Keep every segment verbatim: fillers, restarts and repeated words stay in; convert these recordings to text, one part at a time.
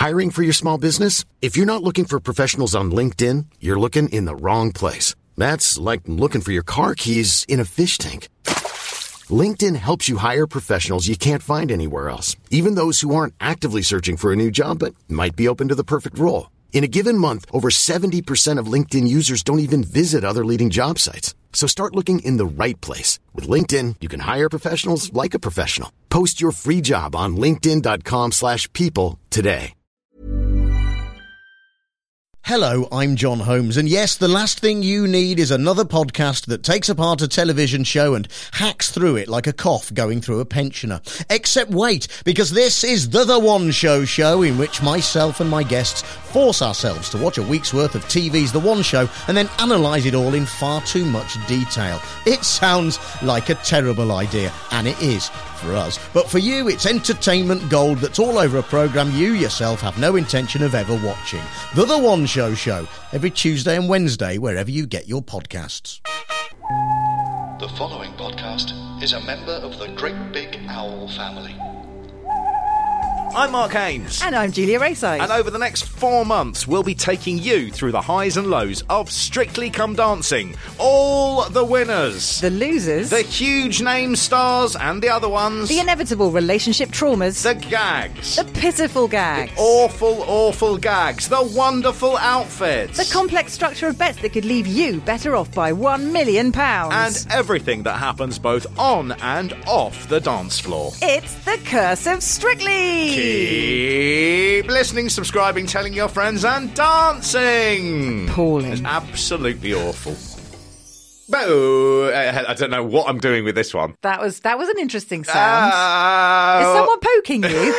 Hiring for your small business? If you're not looking for professionals on LinkedIn, you're looking in the wrong place. That's like looking for your car keys in a fish tank. LinkedIn helps you hire professionals you can't find anywhere else, even those who aren't actively searching for a new job but might be open to the perfect role. In a given month, over seventy percent of LinkedIn users don't even visit other leading job sites. So start looking in the right place. With LinkedIn, you can hire professionals like a professional. Post your free job on linkedin.com slash people today. Hello, I'm John Holmes, and yes, the last thing you need is another podcast that takes apart a television show and hacks through it like a cough going through a pensioner. Except wait, because this is the The One Show show, in which myself and my guests force ourselves to watch a week's worth of T V's The One Show and then analyse it all in far too much detail. It sounds like a terrible idea, and it is for us. But for you, it's entertainment gold that's all over a programme you yourself have no intention of ever watching. The The One Show show, every Tuesday and Wednesday, wherever you get your podcasts. The following podcast is a member of the Great Big Owl family. I'm Mark Haynes. And I'm Julia Rayside. And over the next four months, we'll be taking you through the highs and lows of Strictly Come Dancing. All the winners. The losers. The huge name stars and the other ones. The inevitable relationship traumas. The gags. The pitiful gags. The awful, awful gags. The wonderful outfits. The complex structure of bets that could leave you better off by one million pounds. And everything that happens both on and off the dance floor. It's the Curse of Strictly. Keep listening, subscribing, telling your friends, and dancing. Appalling. It's absolutely awful. Oh, I don't know what I'm doing with this one. That was that was an interesting sound. Uh, Is someone poking you?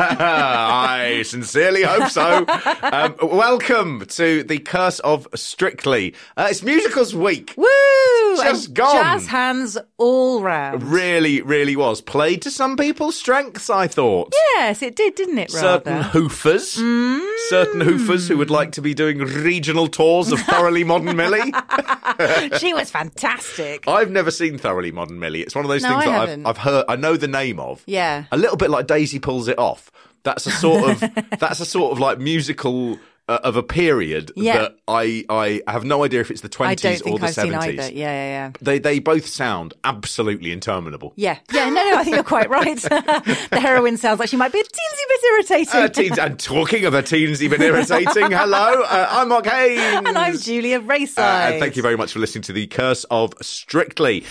I sincerely hope so. Um, welcome to the Curse of Strictly. Uh, it's Musicals Week. Woo! Just and gone. Jazz hands all round. Really, really was. Played to some people's strengths, I thought. Yes, it did, didn't it, Certain rather? hoofers. Mm. Certain hoofers who would like to be doing regional tours of Thoroughly Modern Millie. She was fantastic. I've never seen Thoroughly Modern Millie. It's one of those No, things I that haven't. I've, I've heard. I know the name of. Yeah. A little bit like Daisy Pulls It Off. That's a sort of. that's a sort of like musical uh, of a period Yeah. that I I have no idea if it's the I twenties don't or think the I've seventies. seen either. Yeah, yeah, yeah. They they both sound absolutely interminable. Yeah, yeah, no, no, I think you're quite right. The heroine sounds like she might be a teensy bit irritating. Uh, teens, and talking of a teensy bit irritating, hello, uh, I'm Mark Haynes. And I'm Julia Rayside. Uh, and thank you very much for listening to the Curse of Strictly.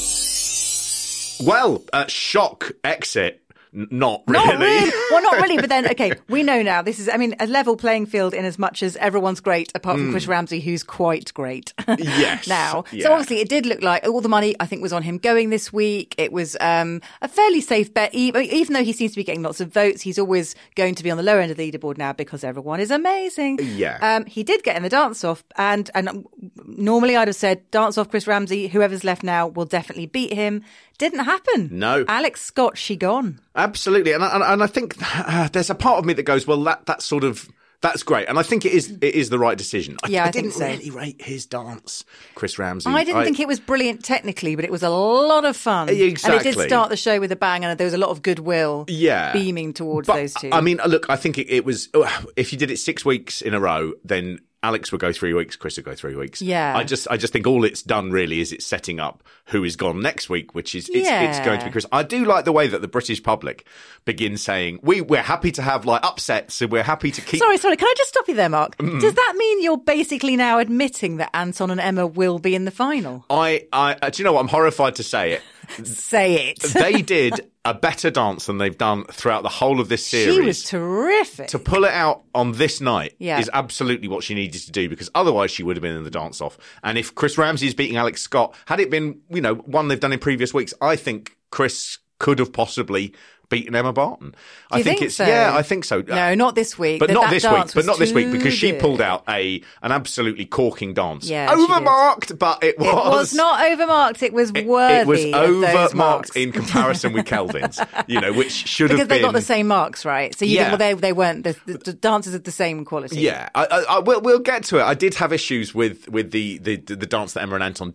Well, uh, shock exit. N- Not really. Not really. Well, not really, but then, okay, we know now this is, I mean, a level playing field in as much as everyone's great, apart from Chris Ramsey, who's quite great. Yes. now. Yeah. So obviously it did look like all the money, I think, was on him going this week. It was um, a fairly safe bet, even, even though he seems to be getting lots of votes. He's always going to be on the lower end of the leaderboard now because everyone is amazing. Yeah. Um, he did get in the dance off, and, and normally I'd have said dance off Chris Ramsey, whoever's left now will definitely beat him. Didn't happen. No. Alex Scott, she gone. Absolutely. And I, and, and I think uh, there's a part of me that goes, well, that that's sort of, that's great. And I think it is it is the right decision. I, Yeah, I I think didn't so. really rate his dance, Chris Ramsey. I didn't think it was brilliant technically, but it was a lot of fun. Exactly. And it did start the show with a bang, and there was a lot of goodwill Yeah. beaming towards But, those two. I mean, look, I think it, it was, if you did it six weeks in a row, then Alex would go three weeks, Chris would go three weeks. Yeah. I just I just think all it's done really is it's setting up who is gone next week, which is, it's, Yeah. it's going to be Chris. I do like the way that the British public begins saying, we, we're happy to have like upsets and we're happy to keep... Sorry, sorry, can I just stop you there, Mark? Does that mean you're basically now admitting that Anton and Emma will be in the final? I, I, uh, do you know what? I'm horrified to say it. Say it. They did a better dance than they've done throughout the whole of this series. She was terrific. To pull it out on this night Yeah. is absolutely what she needed to do, because otherwise she would have been in the dance off. And if Chris Ramsey is beating Alex Scott, had it been, you know, one they've done in previous weeks, I think Chris could have possibly beaten Emma Barton. Do I you think, think it's so? yeah, I think so. No, not this week. But That- not that this week. dance But was not this week too because she good. pulled out a an absolutely corking dance. Yeah, she did. overmarked, but it was It was not overmarked. It was It, worthy. it was of those overmarked marks. in comparison with Kelvin's, you know, which should Because have they been. got the same marks, right? So you Yeah. think, well, they they weren't. The, the, the dancers of the same quality. Yeah, I, I, I, we'll, we'll get to it. I did have issues with with the, the, the dance that Emma and Anton did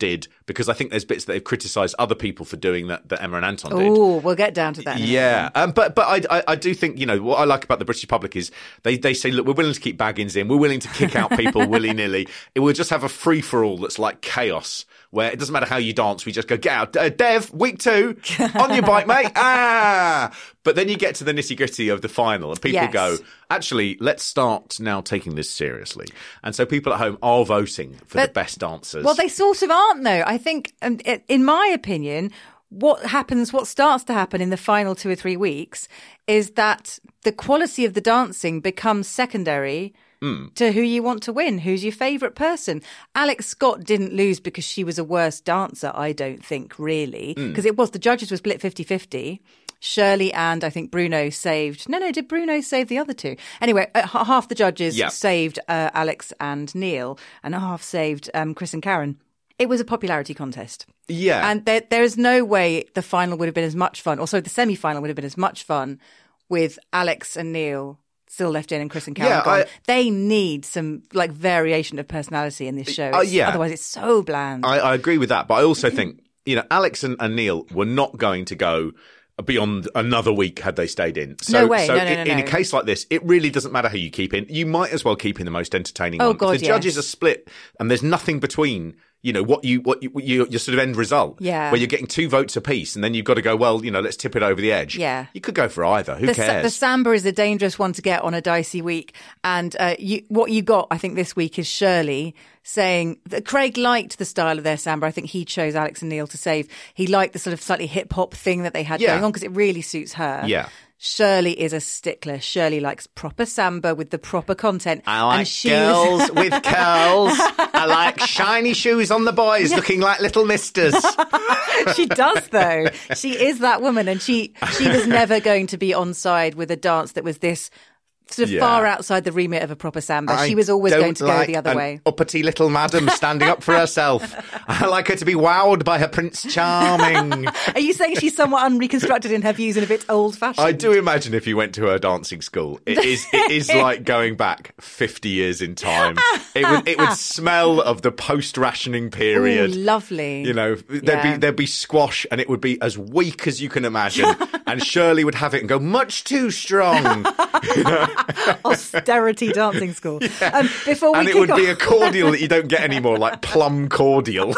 because I think there's bits that they've criticised other people for doing that that Emma and Anton did. Oh, we'll get down to that in a Yeah, um, but but I, I I do think, you know, what I like about the British public is they, they say, look, we're willing to keep Baggins in, we're willing to kick out people willy-nilly. It will just have a free-for-all that's like chaos, where it doesn't matter how you dance, we just go, get out. Uh, Dev, week two, on your bike, mate. Ah! But then you get to the nitty-gritty of the final, and people Yes. go, actually, let's start now taking this seriously. And so people at home are voting for But- the best dancers. Well, they sort of aren't, though. I think, um, i- in my opinion, what happens, what starts to happen in the final two or three weeks is that the quality of the dancing becomes secondary Mm. to who you want to win, who's your favourite person. Alex Scott didn't lose because she was a worse dancer, I don't think, really. Because Mm. it was, the judges were split fifty-fifty. Shirley and I think Bruno saved. No, no, did Bruno save the other two? Anyway, uh, h- half the judges Yeah. saved uh, Alex and Neil, and half saved um, Chris and Karen. It was a popularity contest. yeah. And there, there is no way the final would have been as much fun, or sorry, the semi-final would have been as much fun with Alex and Neil still left in and Chris and Karen Yeah, gone. I- They need some like variation of personality in this show. Uh, It's- yeah. Otherwise, it's so bland. I, I agree with that, but I also think, you know, Alex and, and Neil were not going to go beyond another week had they stayed in. So, No way. So No, no, in, no, in a no. case like this, it really doesn't matter who you keep in. You might as well keep in the most entertaining Oh, one. God, if the judges yes. are split and there's nothing between, you know, what you, what you, your, your sort of end result. Yeah. Where you're getting two votes apiece and then you've got to go, well, you know, let's tip it over the edge. Yeah. You could go for either. Who the, sa- cares? the samba is a dangerous one to get on a dicey week. And uh, you, what you got, I think, this week is Shirley saying that Craig liked the style of their samba. I think he chose Alex and Neil to save. He liked the sort of slightly hip hop thing that they had Yeah. going on because it really suits her. Yeah. Shirley is a stickler. Shirley likes proper samba with the proper content. I like and she girls was... with curls. I like shiny shoes on the boys looking like little misters. She does, though. She is that woman, and she she was never going to be on side with a dance that was this sort of Yeah. far outside the remit of a proper samba. I She was always don't going to go like the other an way. uppity little madam standing up for herself. I like her to be wowed by her Prince Charming. Are you saying she's somewhat unreconstructed in her views and a bit old-fashioned? I do imagine if you went to her dancing school, it is it is like going back fifty years in time. It would it would smell of the post-rationing period. Ooh, lovely. You know, there'd Yeah. be there'd be squash, and it would be as weak as you can imagine. And Shirley would have it and go, much too strong. Austerity dancing school. Um, before we And it kick would off, be a cordial that you don't get anymore, like plum cordial.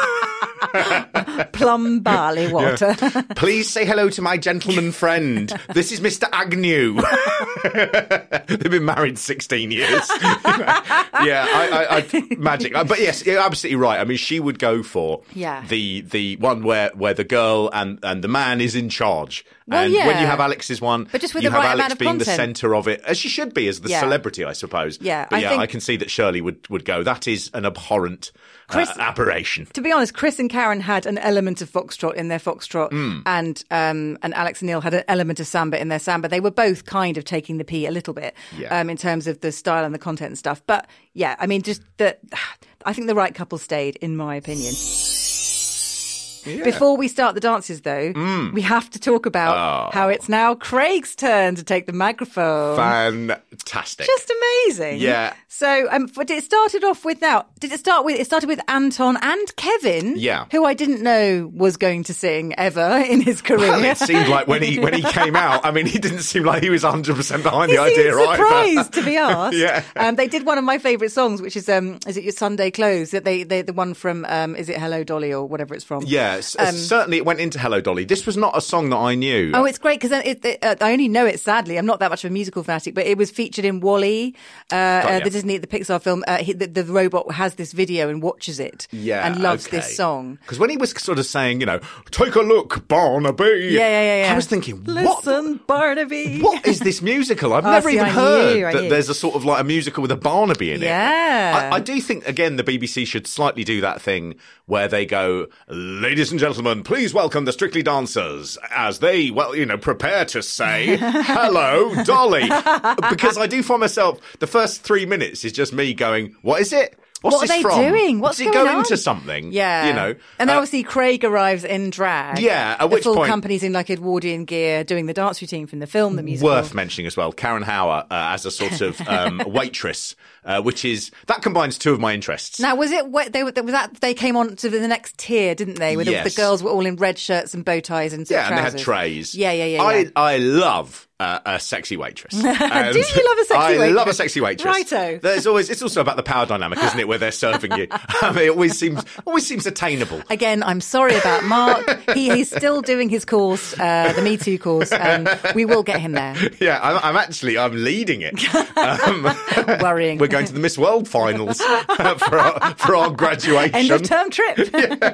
plum barley water. Please say hello to my gentleman friend. This is Mister Agnew. They've been married sixteen years. yeah, I, I, I, magic. Uh, But yes, you're absolutely right. I mean, she would go for Yeah. the the one where, where the girl and, and the man is in charge. Well, and when yeah. you have Alex's one, But just with you the have right Alex amount of being the content. centre of it, as she should be, as the Yeah. celebrity, I suppose. Yeah, but I yeah, think- I can see that Shirley would, would go. That is an abhorrent uh, Chris- aberration. To be honest, Chris and Karen had an element of foxtrot in their foxtrot, Hmm. and um, and Alex and Neil had an element of samba in their samba. They were both kind of taking the pee a little bit Yeah. um, in terms of the style and the content and stuff. But yeah, I mean, just the, I think the right couple stayed, in my opinion. Before we start the dances, though, Hmm. we have to talk about Oh. how it's now Craig's turn to take the microphone. Fantastic. Just amazing. Yeah. So, um, but it started off with now. Did it start with? It started with Anton and Kevin. Yeah. Who I didn't know was going to sing ever in his career. Well, it seemed like when he when he came out, I mean, he didn't seem like he was one hundred percent behind He the idea seemed either. surprised, to be asked. Yeah. Um, they did one of my favourite songs, which is um, is it your Sunday Clothes? That they, they the one from um, is it Hello Dolly or whatever it's from? Yeah, s- Um, certainly it went into Hello Dolly. This was not a song that I knew. Oh, it's great because it, it, uh, I only know it. Sadly, I'm not that much of a musical fanatic, but it was featured in WALL-E, uh, uh, yeah. the Disney, the Pixar film. Uh, he, the, the robot has this video and watches it, Yeah, and loves okay. this song. Because when he was sort of saying, you know, take a look, Barnaby. Yeah, yeah, yeah. yeah. I was thinking, what? Listen, Barnaby. What is this musical? I've Oh, never see, even I heard knew, I that knew. there's a sort of like a musical with a Barnaby in it. Yeah. I, I do think, again, the B B C should slightly do that thing where they go, ladies and gentlemen, please welcome the Strictly Dancers as they, well, you know, prepare to say, hello, Dolly. Because I do find myself, the first three minutes is just me going, what is it? What's what this are they from? doing? What's Does it going go on? into something? Yeah. You know? And then Uh, obviously Craig arrives in drag. Yeah, at the which full point- company's in like Edwardian gear doing the dance routine from the film, the musical. Worth mentioning as well, Karen Hauer uh, as a sort of um, waitress, uh, which is, that combines two of my interests. Now, was it what they were, was that they came on to the next tier, didn't they? Where the, Yes. the girls were all in red shirts and bow ties and Yeah, and they trousers. had trays. Yeah, yeah, yeah. I, yeah. I love uh, a sexy waitress. And Do you love a sexy I waitress? love a sexy waitress. Righto. There's always, it's also about the power dynamic, isn't it, where they're serving you. I mean, it always seems, always seems attainable. Again, I'm sorry about Mark. He, he's still doing his course, uh, the Me Too course, and we will get him there. Yeah, I'm, I'm actually, I'm leading it. Um, Worrying. We're going to the Miss World finals for our, for our graduation. End of term trip.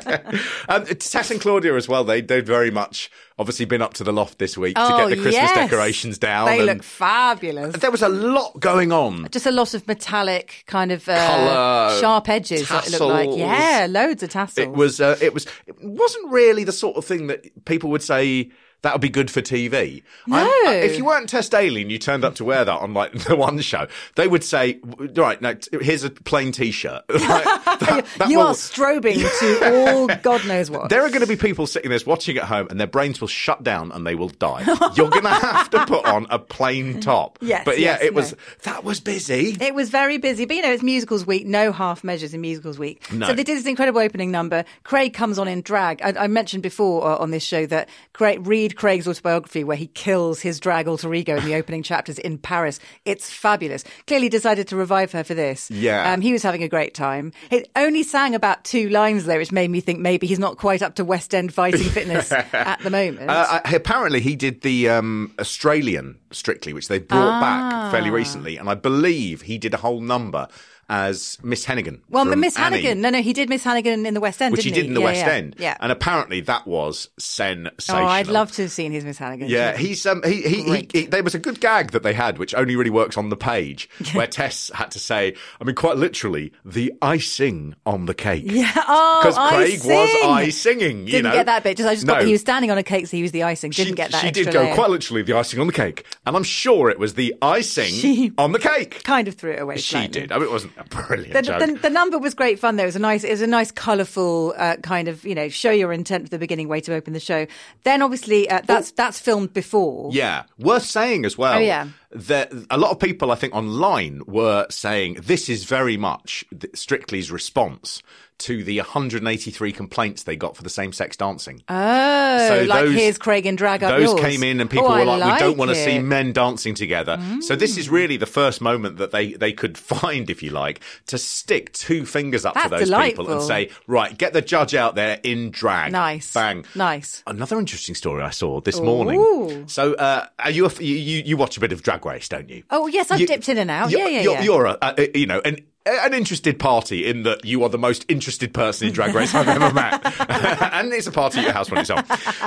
Um, Tess and Claudia as well, they, they'd very much obviously been up to the loft this week to Oh, get the Christmas yes. decorations down. They and look fabulous. there was a lot going on. Just a lot of metallic kind of uh, Colour, sharp edges. What it looked like. tassels. Yeah, loads of tassels. It was, uh, it was, it wasn't really the sort of thing that people would say that would be good for T V. No. I'm- I- if you weren't Tess Daly and you turned up to wear that on like the one show, they would say, right, no, t- here's a plain t-shirt. Like, that- that you will- are strobing to all God knows what. There are going to be people sitting there watching at home and their brains will shut down and they will die. You're going to have to put on a plain top. Yes, But yeah, yes, it was, no. that was busy. It was very busy, but you know, it's musicals week, no half measures in musicals week. No. So they did this incredible opening number. Craig comes on in drag. I, I mentioned before uh, on this show that Craig, read Craig's autobiography where he kills his drag alter ego in the opening chapters in Paris. It's fabulous. Clearly decided to revive her for this. Yeah. Um, he was having a great time. It only sang about two lines there, which made me think maybe he's not quite up to West End fighting fitness at the moment. Uh, I- apparently, he did the um, Australian Strictly, which they brought Ah. back fairly recently, and I believe he did a whole number as Miss Hannigan. well, from Miss Annie, Hannigan. No, no, he did Miss Hannigan in the West End, which he didn't did in the Yeah, West yeah. End. Yeah. And apparently, that was sensational. Oh, I'd love to have seen his Miss Hannigan. Yeah, he's um he he, he Great. he there was a good gag that they had which only really works on the page where Tess had to say, I mean quite literally, the icing on the cake. Yeah. Oh, Because Craig icing. was eye singing, you Didn't know. get that bit. Just I just got No. that he was standing on a cake, so he was the icing. Didn't she, get that. She extra did go layer. quite literally the icing on the cake, and I'm sure it was the icing She- on the cake. Kind of threw it away. She slightly. did. I mean, it wasn't a brilliant The, joke. the, the number was great fun. Though it was a nice, it was a nice, colourful uh, kind of, you know, show your intent at the beginning way to open the show. Then obviously uh, that's that's filmed before. Yeah, worth saying as well. Oh, yeah. That a lot of people, I think, online were saying this is very much th- Strictly's response to the one hundred eighty-three complaints they got for the same-sex dancing. Oh, So like those- here's Craig and drag up Those yours. came in and people Oh, were I like, we don't want to it. see men dancing together. So this is really the first moment that they, they could find, if you like, to stick two fingers up to That's those people delightful. and say, right, get the judge out there in drag. Nice. Bang. Nice. Another interesting story I saw this Ooh. morning. So uh, are you, a, you you you watch a bit of Drag Race, don't you? Oh yes, I've You- dipped in and out. You're, Yeah, yeah, you're, yeah. You're a, a, you know, an an interested party in that you are the most interested person in Drag Race I've ever met, and it's a party at your house when it's on.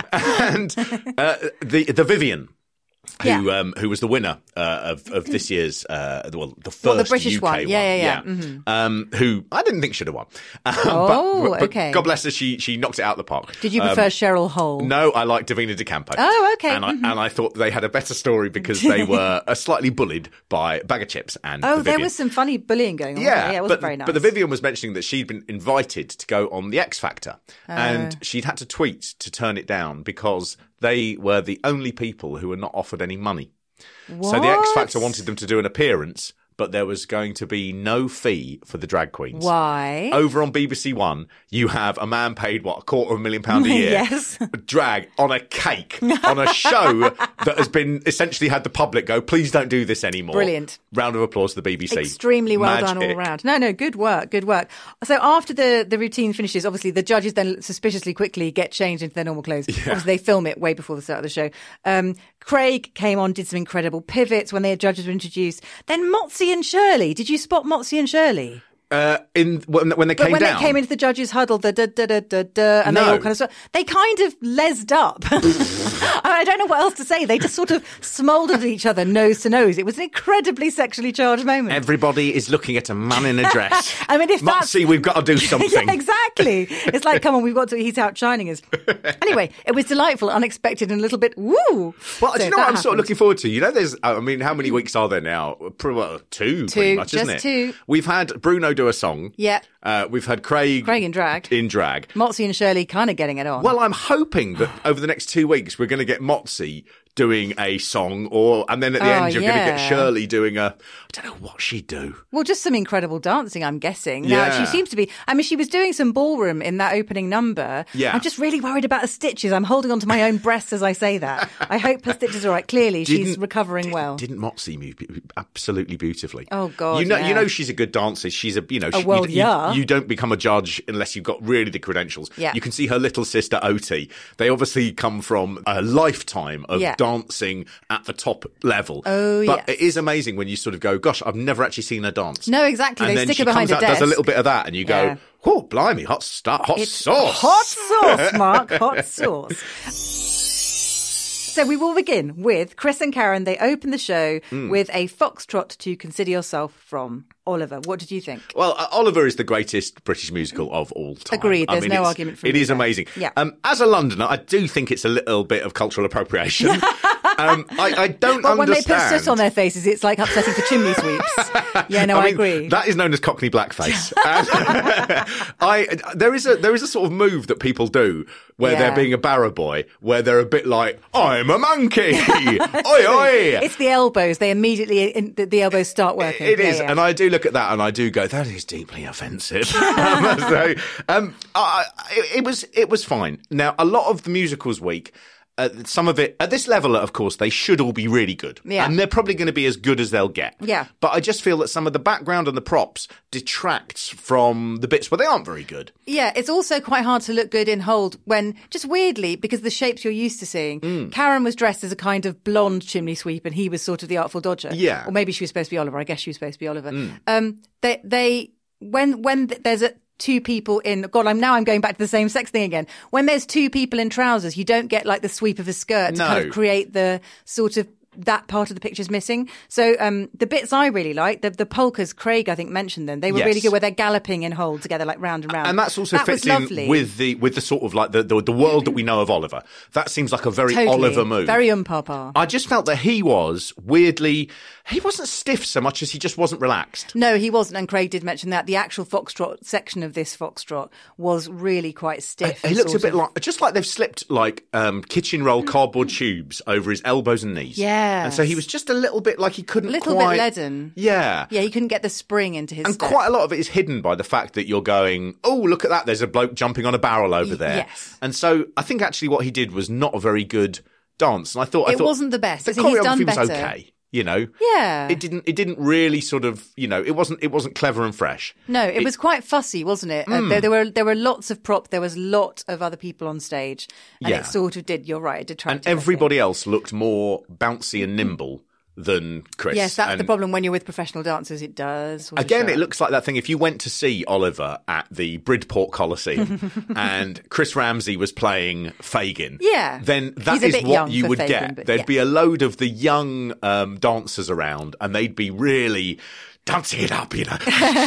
And uh, the the Vivian. Who Yeah. um, who was the winner uh, of of this year's uh, well the first Well, the British U K one. Yeah, yeah, yeah. Mm-hmm. Um, who I didn't think should have won. Um, Oh, but, but okay. God bless her, she she knocked it out of the park. Did you Um, prefer Cheryl Hole? no, I like Davina De Campo. Oh, okay. And I, and I thought they had a better story because they were uh, slightly bullied by Bag of Chips and Oh, the there Vivian. was some funny bullying going on. Yeah, yeah, it wasn't but, very nice. but the Vivian was mentioning that she'd been invited to go on the X Factor, Oh. and she'd had to tweet to turn it down because they were the only people who were not offered any money. So the X Factor What? wanted them to do an appearance, but there was going to be no fee for the drag queens. Why? Over on B B C One, you have a man paid, what, a quarter of a million pound a year? Yes. Drag on a cake, on a show that has been essentially had the public go, please don't do this anymore. Brilliant. Round of applause to the B B C. Extremely well done all Magic. round. No, no, good work, good work. So after the, the routine finishes, obviously the judges then suspiciously quickly get changed into their normal clothes. Obviously they film it way before the start of the show. Um, Craig came on, did some incredible pivots when their judges were introduced. Then Motzi and Shirley. Did you spot Motzi and Shirley? Uh, in when, when they But came when down, they came into the judges' huddle, the da da da da da, and they No. all kind of they kind of lesed up. I, mean, I don't know what else to say. They just sort of smouldered at each other, nose to nose. It was an incredibly sexually charged moment. everybody is looking at a man in a dress. I mean, if that's Moxie, we've got to do something. yeah, exactly. It's like, come on, we've got to. He's outshining us. Anyway, it was delightful, unexpected, and a little bit woo. Well, So do you know that what I'm sort of happened. looking forward to? You know, there's, I mean, how many weeks are there now? Pretty well, two, pretty Two, much, just isn't it? two. We've had Bruno do a song. Yeah. Uh, we've had Craig. Craig in drag. In drag. Motzi and Shirley kind of getting it on. Well, I'm hoping that over the next two weeks we're going to get Motzi doing a song, or and then at the Oh, end you're going to yeah. get Shirley doing a. I don't know what she'd do. Well, just some incredible dancing, I'm guessing. Now, Yeah. she seems to be... I mean, she was doing some ballroom in that opening number. Yeah. I'm just really worried about her stitches. I'm holding on to my own breasts as I say that. I hope her stitches are all right. Clearly, she's Didn't- recovering didn't- well. Didn't Motzi move be- absolutely beautifully? Oh, God, You know, yeah. you know she's a good dancer. She's a, you know, she, well, you, yeah. you, you don't become a judge unless you've got really the credentials. Yeah. You can see her little sister Oti. They obviously come from a lifetime of Yeah. dancing at the top level. Oh, but yes. it is amazing when you sort of go, "Gosh, I've never actually seen her dance." No, exactly. And They then stick she her behind comes a out, does a desk. little bit of that, and you Yeah. go, "Oh, blimey, hot start, hot It's sauce, hot sauce, Mark, hot sauce. So we will begin with Chris and Karen. They open the show Hmm. with a foxtrot to Consider Yourself from Oliver. What did you think? Well, uh, Oliver is the greatest British musical of all time. Agreed. I There's mean, no it's- argument from It me is there. amazing. Yeah. Um, as a Londoner, I do think it's a little bit of cultural appropriation. um, I, I don't But when they understand. put soot on their faces, it's like upsetting for chimney sweeps. Yeah, no, I, mean, agree. That is known as Cockney blackface. And I there is a there is a sort of move that people do where Yeah. they're being a barra boy, where they're a bit like, "I'm a monkey, oi oi." It's the elbows. They immediately, in, the, the elbows start working. It Yeah, is, yeah. and I do look at that and I do go, that is deeply offensive. um, so, um, I, it, it was it was fine. Now, a lot of the musicals week, uh, some of it at this level, of course, they should all be really good, Yeah. and they're probably going to be as good as they'll get. Yeah. But I just feel that some of the background and the props detracts from the bits where they aren't very good. Yeah, it's also quite hard to look good in Hold when, just weirdly, because the shapes you're used to seeing, Mm. Karen was dressed as a kind of blonde chimney sweep and he was sort of the Artful Dodger. Yeah. Or maybe she was supposed to be Oliver. I guess she was supposed to be Oliver. Mm. Um, they, they, when, when there's a, two people in, God, I'm now I'm going back to the same sex thing again. When there's two people in trousers, you don't get like the sweep of a skirt to kind No. of create the sort of, that part of the picture's missing. So um, the bits I really like, the, the polkas, Craig I think mentioned them. They were Yes. really good where they're galloping in Hold together like round and round. And that's also that fits was in lovely. with the with the sort of like the, the the world that we know of Oliver. That seems like a very Totally. Oliver move. Very um-papa. I just felt that he was weirdly, he wasn't stiff so much as he just wasn't relaxed. No, he wasn't, and Craig did mention that. The actual foxtrot section of this foxtrot was really quite stiff. He and looks a sort bit of- like, just like they've slipped like um, kitchen roll cardboard tubes over his elbows and knees. Yes. And so he was just a little bit like he couldn't A little quite... bit leaden. Yeah. Yeah, he couldn't get the spring into his And step. quite a lot of it is hidden by the fact that you're going, oh, look at that, there's a bloke jumping on a barrel over there. yes. And so I think actually what he did was not a very good dance. And I thought... I It thought wasn't the best. The So he's done choreography was better. okay, you know? Yeah. It didn't, it didn't really sort of, you know, it wasn't, it wasn't clever and fresh. No, it, was quite fussy, wasn't it? Uh, Hmm. there, there were there were lots of prop. There was a lot of other people on stage, and Yeah. it sort of did. You're right, it detracted. And I think. everybody else looked more bouncy and nimble than Chris. Yes, that's and the problem when you're with professional dancers. It does. sort of Again, show it up. looks like that thing. If you went to see Oliver at the Bridport Coliseum and Chris Ramsey was playing Fagin, Yeah. then that He's a is bit what young you for would Fagin, get. but There'd yeah. be a load of the young um, dancers around, and they'd be really dancing it up, you know.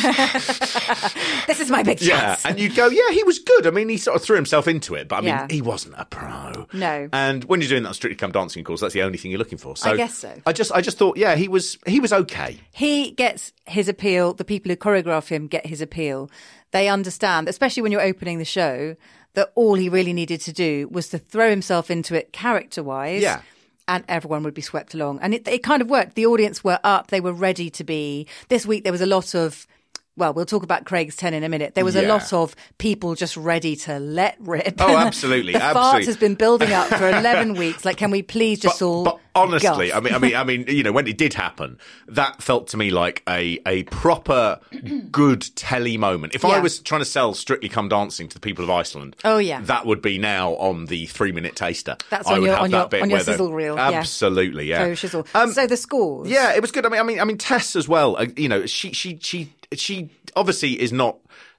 This is my big Yeah, chance. and you'd go, yeah, he was good. I mean, he sort of threw himself into it, but I mean, Yeah. he wasn't a pro. No. And when you're doing that on Strictly Come Dancing, of course, that's the only thing you're looking for. So I guess so. I just, I just thought, yeah, he was, he was okay. He gets his appeal. The people who choreograph him get his appeal. They understand, especially when you're opening the show, that all he really needed to do was to throw himself into it character-wise. Yeah. And everyone would be swept along. And it, it kind of worked. The audience were up. They were ready to be. This week there was a lot of, well, we'll talk about Craig's ten in a minute. There was a Yeah. lot of people just ready to let rip. Oh, absolutely, the fart absolutely. has been building up for eleven weeks. Like, can we please just But, all but honestly, guff? I mean, I mean, I mean, you know, when it did happen, that felt to me like a a proper good telly moment. If I Yeah. was trying to sell Strictly Come Dancing to the people of Iceland, Oh, yeah. that would be now on the three minute taster. That's I on would your- have on that your- bit on your where the- sizzle reel, yeah. Absolutely, yeah. Oh, shizzle. Um, so the scores. Yeah, it was good. I mean, I mean, I mean, Tess as well. uh, You know, she, she, she, she obviously is not.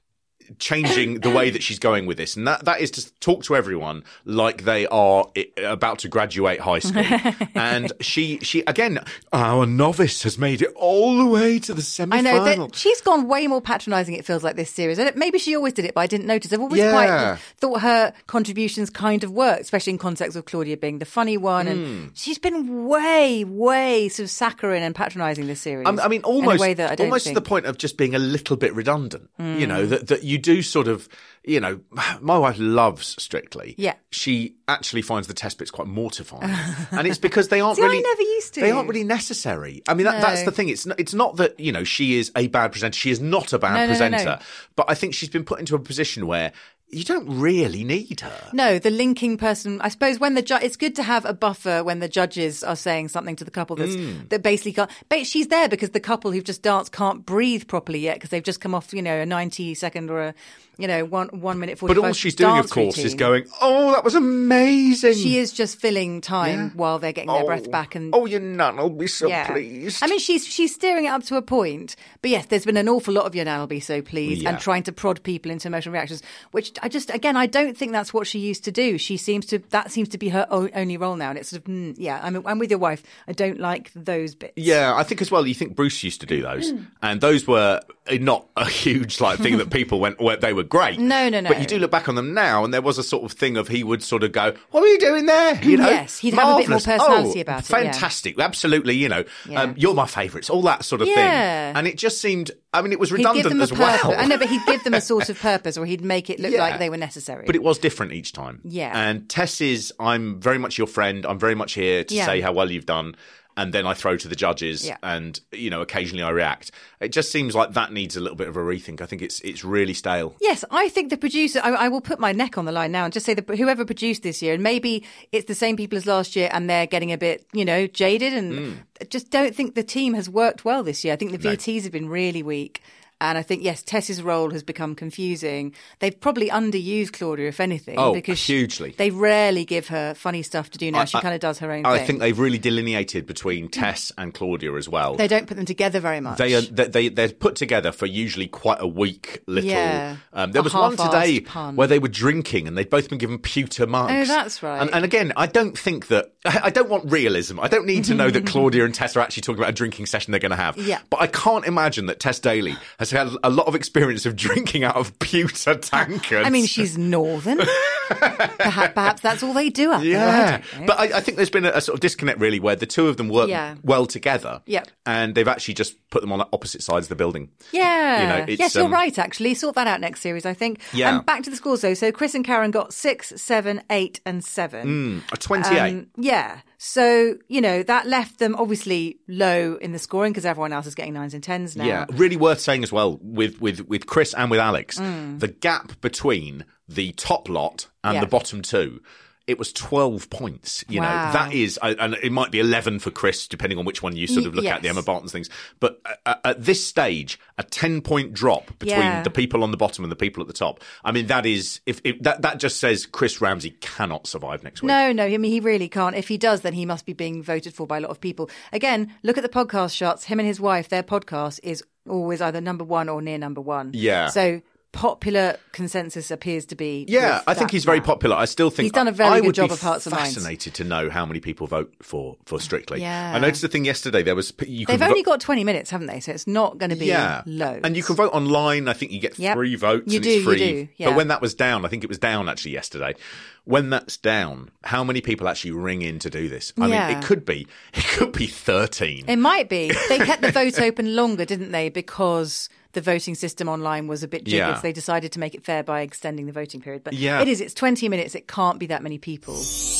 changing the way that she's going with this, and that that is to talk to everyone like they are about to graduate high school. And she she again, our novice has made it all the way to the semi-final. I know that she's gone way more patronising, it feels like, this series. And maybe she always did it, but I didn't notice. I've always Yeah. quite thought her contributions kind of worked, especially in context of Claudia being the funny one. And Mm. she's been way, way sort of saccharine and patronising this series. I mean, in almost, a way that I don't almost think. to the point of just being a little bit redundant. You know, that, that you do sort of, you know, my wife loves Strictly. Yeah. She actually finds the test bits quite mortifying. And it's because they aren't See, I really. never used to. They aren't really necessary. I mean, that, No. that's the thing. It's not, it's not that, you know, she is a bad presenter. She is not a bad No, no, no, presenter. no. But I think she's been put into a position where you don't really need her. No, the linking person. I suppose when the ju- it's good to have a buffer when the judges are saying something to the couple that's Mm. that basically can't. But she's there because the couple who've just danced can't breathe properly yet because they've just come off, you know, a ninety second or a, you know, one one minute forty. But all she's doing, of course, is going, "Oh, that was amazing." She is just filling time Yeah. while they're getting their Oh. breath back. And oh, your nun will be so yeah. pleased. I mean, she's she's steering it up to a point. But yes, there's been an awful lot of your nan will be so pleased Yeah. and trying to prod people into emotional reactions, which I just, again, I don't think that's what she used to do. She seems to, that seems to be her o- only role now. And it's sort of, mm, yeah, I mean, I'm with your wife. I don't like those bits. Yeah, I think as well. You think Bruce used to do those, and those were not a huge like thing that people went. Well, they were great. No, no, no. But you do look back on them now, and there was a sort of thing of he would sort of go, "What are you doing there?" You know, Yes, he'd have a bit more Marvellous. personality Oh, about it, yeah. Fantastic, absolutely. You know, Yeah. um, you're my favourites, all that sort of Yeah. thing. And it just seemed. I mean, it was He'd give redundant them a as purpose. well. I know, but he'd give them a sort of purpose, or he'd make it look Yeah. like they were necessary. But it was different each time. Yeah. And Tess is, I'm very much your friend. I'm very much here to Yeah. say how well you've done. And then I throw to the judges Yeah. and, you know, occasionally I react. It just seems like that needs a little bit of a rethink. I think it's it's really stale. Yes, I think the producer, I, I will put my neck on the line now and just say that whoever produced this year, and maybe it's the same people as last year and they're getting a bit, you know, jaded and I just don't think the team has worked well this year. I think the Mm. No. V Ts have been really weak. And I think, yes, Tess's role has become confusing. They've probably underused Claudia, if anything. Oh, because she- hugely. they rarely give her funny stuff to do now. I- she I- kind of does her own I thing. think they've really delineated between Tess and Claudia as well. They don't put them together very much. They are they, they they're put together for usually quite a weak little. Yeah. Um, there A was one half-assed today pun. where they were drinking and they'd both been given pewter mugs. Oh, that's right. And, and again, I don't think that I don't want realism. I don't need to know that Claudia and Tess are actually talking about a drinking session they're going to have. Yeah. But I can't imagine that Tess Daly has had a lot of experience of drinking out of pewter tankards. I mean, she's northern. perhaps, perhaps that's all they do up there. I Yeah, don't know. but I, I think there's been a, a sort of disconnect really where the two of them work Yeah. well together. Yep. And they've actually just put them on opposite sides of the building. Yeah. You know, it's, yes, you're um, right, actually. Sort that out next series, I think. Yeah. And back to the scores, though. So Chris and Karen got six, seven, eight, and seven. A twenty-eight. Um, yeah. So, you know, that left them obviously low in the scoring because everyone else is getting nines and tens now. Yeah, really worth saying as well with with with Chris and with Alex, Mm. the gap between the top lot and Yeah. the bottom two. It was twelve points. You Wow. know, that is, and it might be eleven for Chris, depending on which one you sort of look Y- at, the yes. Emma Bartons things. But at, at this stage, a ten point drop between Yeah. the people on the bottom and the people at the top. I mean, that is, if, if that, that just says Chris Ramsey cannot survive next week. No, no. I mean, he really can't. If he does, then he must be being voted for by a lot of people. Again, look at the podcast shots. Him and his wife, their podcast is always either number one or near number one. Yeah. So popular consensus appears to be. Yeah, with I think that he's very now. popular. I still think He's done a very I good would job be of Hearts and Minds. fascinated to know how many people vote for for Strictly. Yeah. I noticed a thing yesterday. There was you They've can only vo- got twenty minutes, haven't they? So it's not going to be yeah, loads. and you can vote online. I think you get Yep. three votes. You and do, it's you free. do, yeah. But when that was down, I think it was down actually yesterday. When that's down, how many people actually ring in to do this? I Yeah. mean, it could be it could be thirteen. It might be. They kept the vote open longer, didn't they? Because the voting system online was a bit jiggered. Yeah. So they decided to make it fair by extending the voting period. But Yeah. it is. It's twenty minutes. It can't be that many people.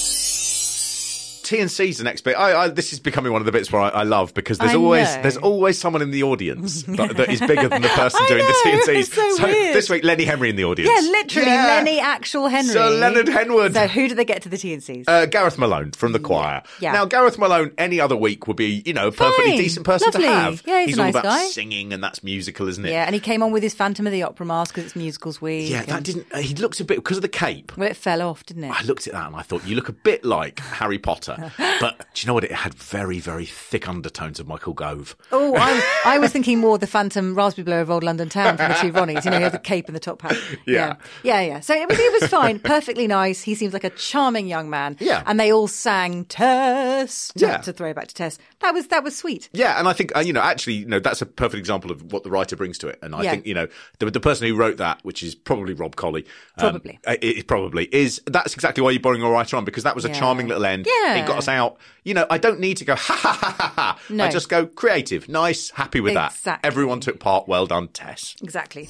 T N C's the next bit. I, I, this is becoming one of the bits where I, I love because there's I always know. there's always someone in the audience that, that is bigger than the person I doing know, the T N C's. it's so weird. this week, Lenny Henry in the audience. Yeah, literally, Yeah. Lenny Actual Henry. Sir Leonard Henwood. So who do they get to the T N Cs? Uh, Gareth Malone from the choir. Yeah. Now, Gareth Malone, any other week would be, you know, a perfectly Fine. decent person Lovely. to have. Yeah, he's a all nice about guy. singing, and that's musical, isn't it? Yeah, and he came on with his Phantom of the Opera mask because it's musicals week. Yeah, that and- didn't. Uh, he looked a bit because of the cape. Well, it fell off, didn't it? I looked at that and I thought, you look a bit like Harry Potter. But do you know what? It had very, very thick undertones of Michael Gove. Oh, I, I was thinking more the Phantom Raspberry Blower of Old London Town from the two Ronnies. You know, he had the cape and the top hat. Yeah. Yeah, yeah. yeah. So it was, it was fine. Perfectly nice. He seems like a charming young man. Yeah. And they all sang Tess to, Yeah. to throw back to Tess. That was that was sweet. Yeah, and I think, uh, you know, actually, you know, that's a perfect example of what the writer brings to it. And I Yeah. think, you know, the, the person who wrote that, which is probably Rob Colley. um, Probably. It, it probably is. That's exactly why you're borrowing a writer on, because that was a Yeah. charming little end. Yeah. It got us out. You know, I don't need to go, ha, ha, ha, ha, ha. No. I just go, creative, nice, happy with that. Exactly. Everyone took part. Well done, Tess. Exactly.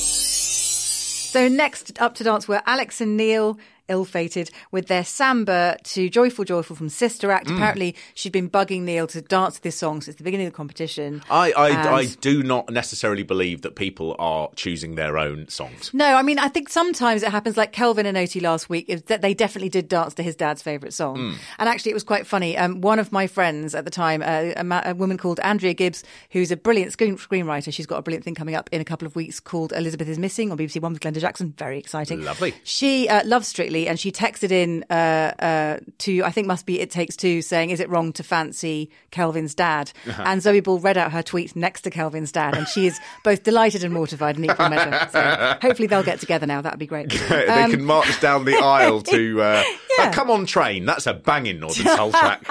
So next up to dance were Alex and Neil, ill-fated, with their samba to Joyful Joyful from Sister Act. Mm. Apparently she'd been bugging Neil to dance to this song since the beginning of the competition. I, I, And- I do not necessarily believe that people are choosing their own songs. No, I mean, I think sometimes it happens, like Kelvin and Oti last week, is that they definitely did dance to his dad's favourite song. Mm. And actually, it was quite funny. Um, one of my friends at the time, uh, a, ma- a woman called Andrea Gibbs, who's a brilliant screen- screenwriter, she's got a brilliant thing coming up in a couple of weeks called Elizabeth is Missing on B B C One with Glenda Jackson. Very exciting. Lovely. She uh, loves Strictly, and she texted in uh, uh, to, I think must be It Takes Two, saying, is it wrong to fancy Kelvin's dad? Uh-huh. And Zoe Ball read out her tweet next to Kelvin's dad, and she is both delighted and mortified in equal measure. So hopefully they'll get together now. That'd be great. they Um, can march down the aisle to uh, Yeah. oh, Come On Train. That's a banging Northern Soul track.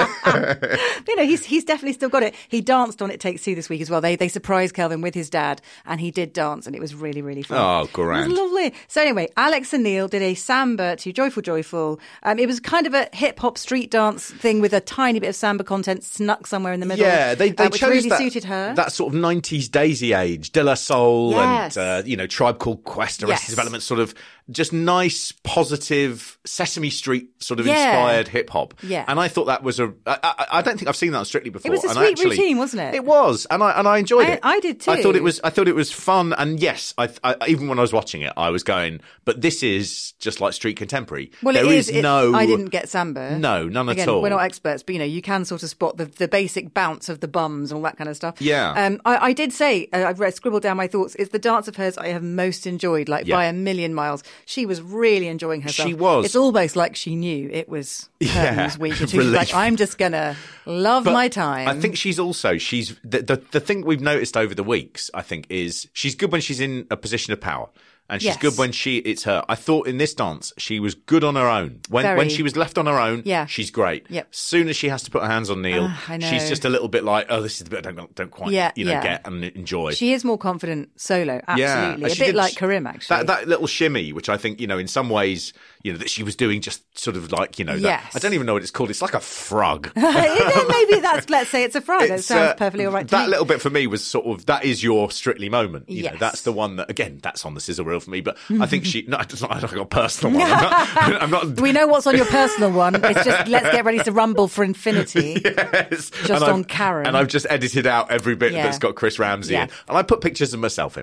you know, he's he's definitely still got it. He danced on It Takes Two this week as well. They they surprised Kelvin with his dad, and he did dance, and it was really, really fun. Oh, grand. It was lovely. So anyway, Alex and Neil did a samba to Joyful Joyful. Um, it was kind of a hip-hop street dance thing with a tiny bit of samba content snuck somewhere in the middle. Yeah, they, they uh, which chose really that, suited her. that sort of nineties Daisy age, De La Soul Yes. and, uh, you know, Tribe Called Quest, Arrested Yes. Development, sort of just nice, positive, Sesame Street sort of Yeah. inspired hip hop. Yeah. And I thought that was a, I, I, I don't think I've seen that on Strictly before. was a and sweet actually, routine, wasn't it? It was. And I, and I enjoyed I- it. I did I thought too. it was, I thought it was fun. And yes, I, I, even when I was watching it, I was going, but this is just like street contemporary. Well, there it is. is it- no, I didn't get samba. No, none at Again, all. We're not experts, but you know, you can sort of spot the, the basic bounce of the bums and all that kind of stuff. Yeah. Um, I, I did say, uh, I've read, scribbled down my thoughts. It's the dance of hers I have most enjoyed, like Yeah. by a million miles. She was really enjoying herself. She was. It's almost like she knew it was Yeah. Curtains week. And she was Relief. like, I'm just gonna love But my time. I think she's also she's the, the the thing we've noticed over the weeks. I think is she's good when she's in a position of power, and she's Yes. good when she it's her. I thought in this dance she was good on her own. When Very. when she was left on her own, Yeah. she's great. Yep. Soon as she has to put her hands on Neil, Ah, I know. she's just a little bit like, oh, this is the bit I don't don't quite Yeah, you know yeah. get and enjoy. she is more confident solo. Yeah. Absolutely. And A she bit did- like Karim, actually. That that little shimmy, which I think you know, in some ways, you know, that she was doing just sort of like you know, that, Yes. I don't even know what it's called. It's like a frog. Yeah, maybe that's, let's say it's a Friday. That It's, sounds uh, perfectly all right to that me. little bit for me was sort of that is your Strictly moment. You know, Yes. that's the one that again that's on the sizzle reel for me. But I think she no, it's not. I've got a personal one. I'm not. I'm not We know what's on your personal one. It's just let's get ready to rumble for infinity. Yes. Just And on I've- Karen. And I've just edited out every bit Yeah. that's got Chris Ramsey Yeah. in, and I put pictures of myself in.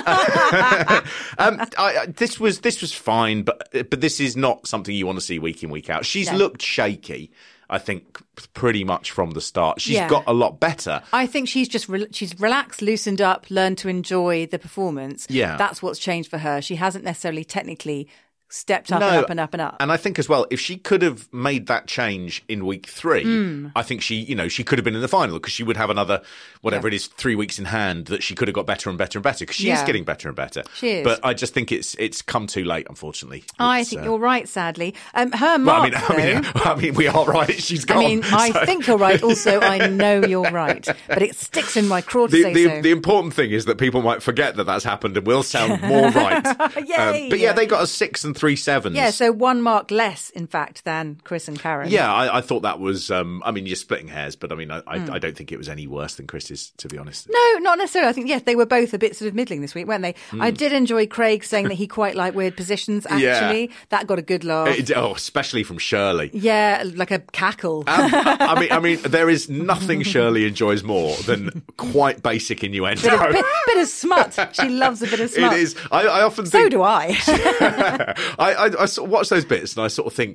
um, I, I, this was this was fine, but but this is not something you want to see week in week out. She's No. looked shaky, I think, pretty much from the start. She's Yeah. got a lot better. I think she's just re- she's relaxed, loosened up, learned to enjoy the performance. Yeah. That's what's changed for her. She hasn't necessarily technically stepped up No, and up and up and up. And I think as well, if she could have made that change in week three, Hmm. I think she, you know, she could have been in the final because she would have another, whatever it is, three weeks in hand that she could have got better and better and better because she is Yeah. getting better and better. She is. But I just think it's it's come too late, unfortunately. I It's, think uh, you're right, sadly. Um, her Well, mark, I mean, I mean, though, I mean, we are right. She's gone. I mean, I So- think you're right. Also, I know you're right. But it sticks in my craw to The, say the, so. the important thing is that people might forget that that's happened and will sound more right. Yay! but yeah, they got a six and three sevens. yeah, so one mark less, in fact, than Chris and Karen. Yeah, I, I thought that was. Um, I mean, you're splitting hairs, but I mean, I, Hmm. I, I don't think it was any worse than Chris's, to be honest. No, not necessarily. I think, yes, they were both a bit sort of middling this week, weren't they? I Hmm. did enjoy Craig saying that he quite liked weird positions, Yeah. actually. That got a good laugh. It- oh, especially from Shirley. Yeah, like a cackle. Um, I mean, I mean, there is nothing Shirley enjoys more than quite basic innuendo. bit, of, bit, bit of smut. She loves a bit of smut. It is. I, I often So think. do I. I, I, I sort of watch those bits and I sort of think,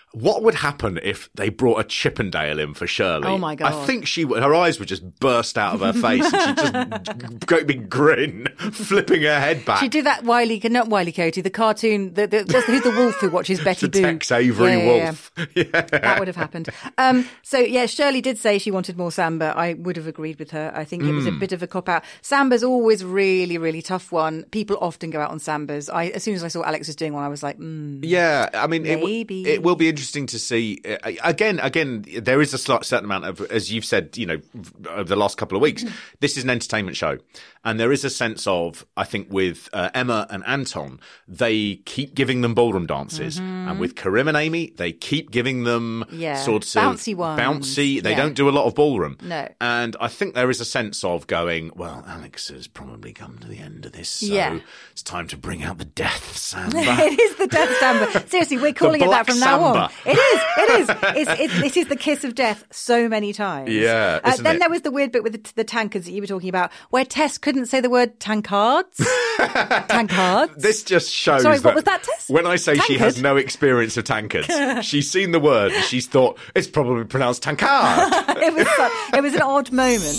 What would happen if they brought a Chippendale in for Shirley? Oh, my God. I think she would, her eyes would just burst out of her face and she'd just great big grin, flipping her head back. She'd do that Wiley, not Wiley Coyote, the cartoon, the, the, what's the, who's the wolf who watches Betty the Boop? Tex Avery Yeah, yeah, wolf. yeah. Yeah. That would have happened. Um, so, yeah, Shirley did say she wanted more Samba. I would have agreed with her. I think it was a bit of a cop-out. Samba's always really, really tough one. People often go out on Sambas. I, as soon as I saw Alex was doing one, I was like, hmm. Yeah, I mean, it, Maybe. w- it will be interesting to see. Uh, again, again, there is a slight, certain amount of, as you've said, you know, over the last couple of weeks, this is an entertainment show. And there is a sense of, I think, with uh, Emma and Anton, they keep giving them ballroom dances. Mm-hmm. And with Karim and Amy, they keep giving them Yeah. sort of Bouncy ones. bouncy. They Yeah. don't do a lot of ballroom. No. And I think there is a sense of going, well, Alex has probably come to the end of this. So Yeah. it's time to bring out the death samba. It is the death Samba. Seriously, we're calling it that black from now on. samba. It is. It is. It's, it's, it is the kiss of death so many times. Yeah, Uh, isn't then it? there was the weird bit with the, the tankards that you were talking about, where Tess couldn't say the word tankards. tankards. This just shows Sorry, that what was that, Tess? when I say she has Tankard? no experience of tankards, she's seen the word and she's thought it's probably pronounced tankard. it was such, it was an odd moment.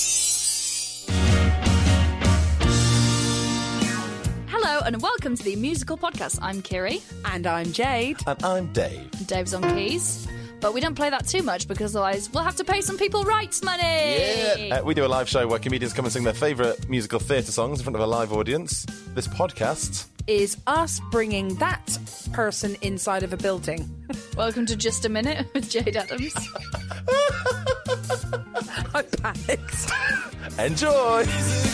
Hello and welcome to the musical podcast. I'm Kiri. And I'm Jade. And I'm Dave. Dave's on keys. But we don't play that too much because otherwise we'll have to pay some people rights money. Yeah. Uh, we do a live show where comedians come and sing their favourite musical theatre songs in front of a live audience. This podcast is us bringing that person inside of a building. Welcome to Just a Minute with Jade Adams. I panicked. Enjoy!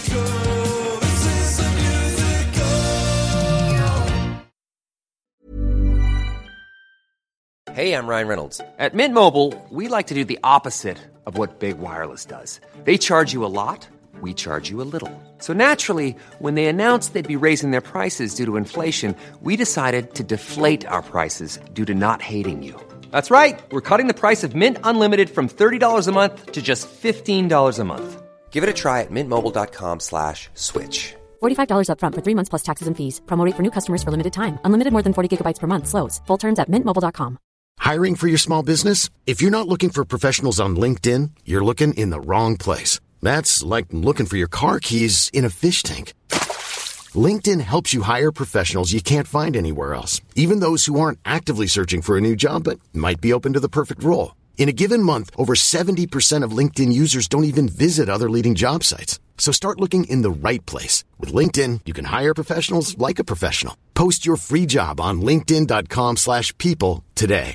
Hey, I'm Ryan Reynolds. At Mint Mobile, we like to do the opposite of what Big Wireless does. They charge you a lot, we charge you a little. So naturally, when they announced they'd be raising their prices due to inflation, we decided to deflate our prices due to not hating you. That's right. We're cutting the price of Mint Unlimited from thirty dollars a month to just fifteen dollars a month. Give it a try at mintmobile.com slash switch. forty-five dollars up front for three months plus taxes and fees. Promo rate for new customers for limited time. Unlimited more than forty gigabytes per month. Slows full terms at mint mobile dot com. Hiring for your small business? If you're not looking for professionals on LinkedIn, you're looking in the wrong place. That's like looking for your car keys in a fish tank. LinkedIn helps you hire professionals you can't find anywhere else, even those who aren't actively searching for a new job but might be open to the perfect role. In a given month, over seventy percent of LinkedIn users don't even visit other leading job sites. So start looking in the right place. With LinkedIn, you can hire professionals like a professional. Post your free job on linkedin.com slash people today.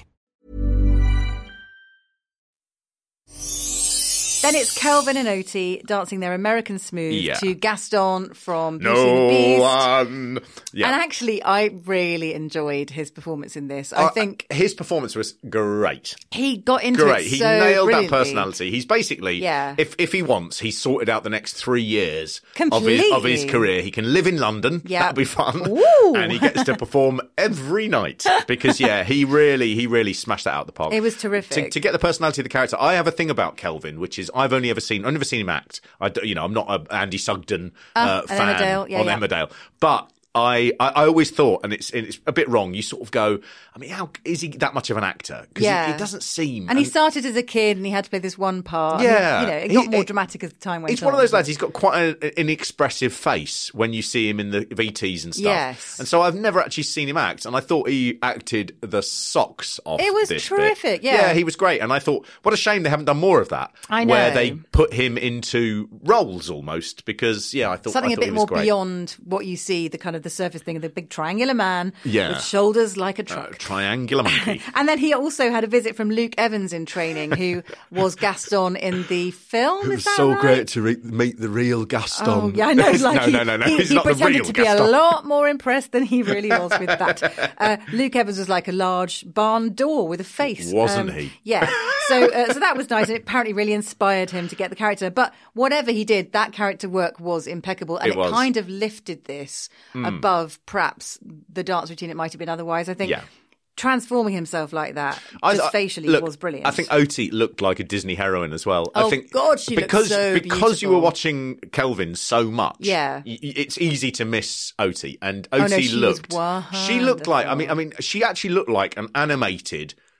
Then it's Kelvin and Oti dancing their American Smooth Yeah. to Gaston from Beauty and the No Beast. one. Yeah. And actually, I really enjoyed his performance in this. I Uh, think his performance was great. he got into Great. it He so nailed that brilliantly. personality. He's basically, Yeah. if if he wants, he's sorted out the next three years of his, of Completely. his career. He can live in London. Yeah. That'll be fun. Ooh. And he gets to perform every night because, yeah, he really, he really smashed that out of the park. It was terrific. To, to get the personality of the character, I have a thing about Kelvin, which is I've only ever seen, I've never seen him act. I, d- you know, I'm not a Andy Sugden uh, and fan Emmerdale. Yeah, on yeah. Emmerdale, but. I, I, I always thought, and it's it's a bit wrong, you sort of go, I mean, how is he that much of an actor? Because Yeah. he, he doesn't seem. And he started as a kid and he had to play this one part. Yeah. I mean, you know, it He- got more he- dramatic as the time went on. He's one of those lads, he's got quite an inexpressive face when you see him in the V Ts and stuff. Yes. And so I've never actually seen him act, and I thought he acted the socks off It was this bit. terrific, yeah. Yeah, he was great, and I thought, what a shame they haven't done more of that. I Where know. they put him into roles almost, because, yeah, I thought Something I a thought bit he was more great. beyond what you see, the kind of the surface thing of the big triangular man Yeah. with shoulders like a Uh, truck. triangular monkey. And then he also had a visit from Luke Evans in training, who was Gaston in the film. Is that right? to re- meet the real Gaston. Oh, yeah, I know. Like no, he, no, no, no. He, He's he not the pretended real to be Gaston. a lot more impressed than he really was with that. Uh, Luke Evans was like a large barn door with a face. Wasn't Um, he? Yeah. So, uh, so that was nice, and it apparently really inspired him to get the character. But whatever he did, that character work was impeccable, and It it, was. kind of lifted this above perhaps the dance routine it might have been otherwise. I think. Yeah. Transforming himself like that, I- just I- facially, look, was brilliant. I think Oti looked like a Disney heroine as well. I Oh, think God, she looked because so because you were beautiful. watching Kelvin so much. Yeah. y- y- it's easy to miss Oti, and Oh, Oti no, she was looked. She looked like. I mean, I wonderful. mean, she actually looked like an animated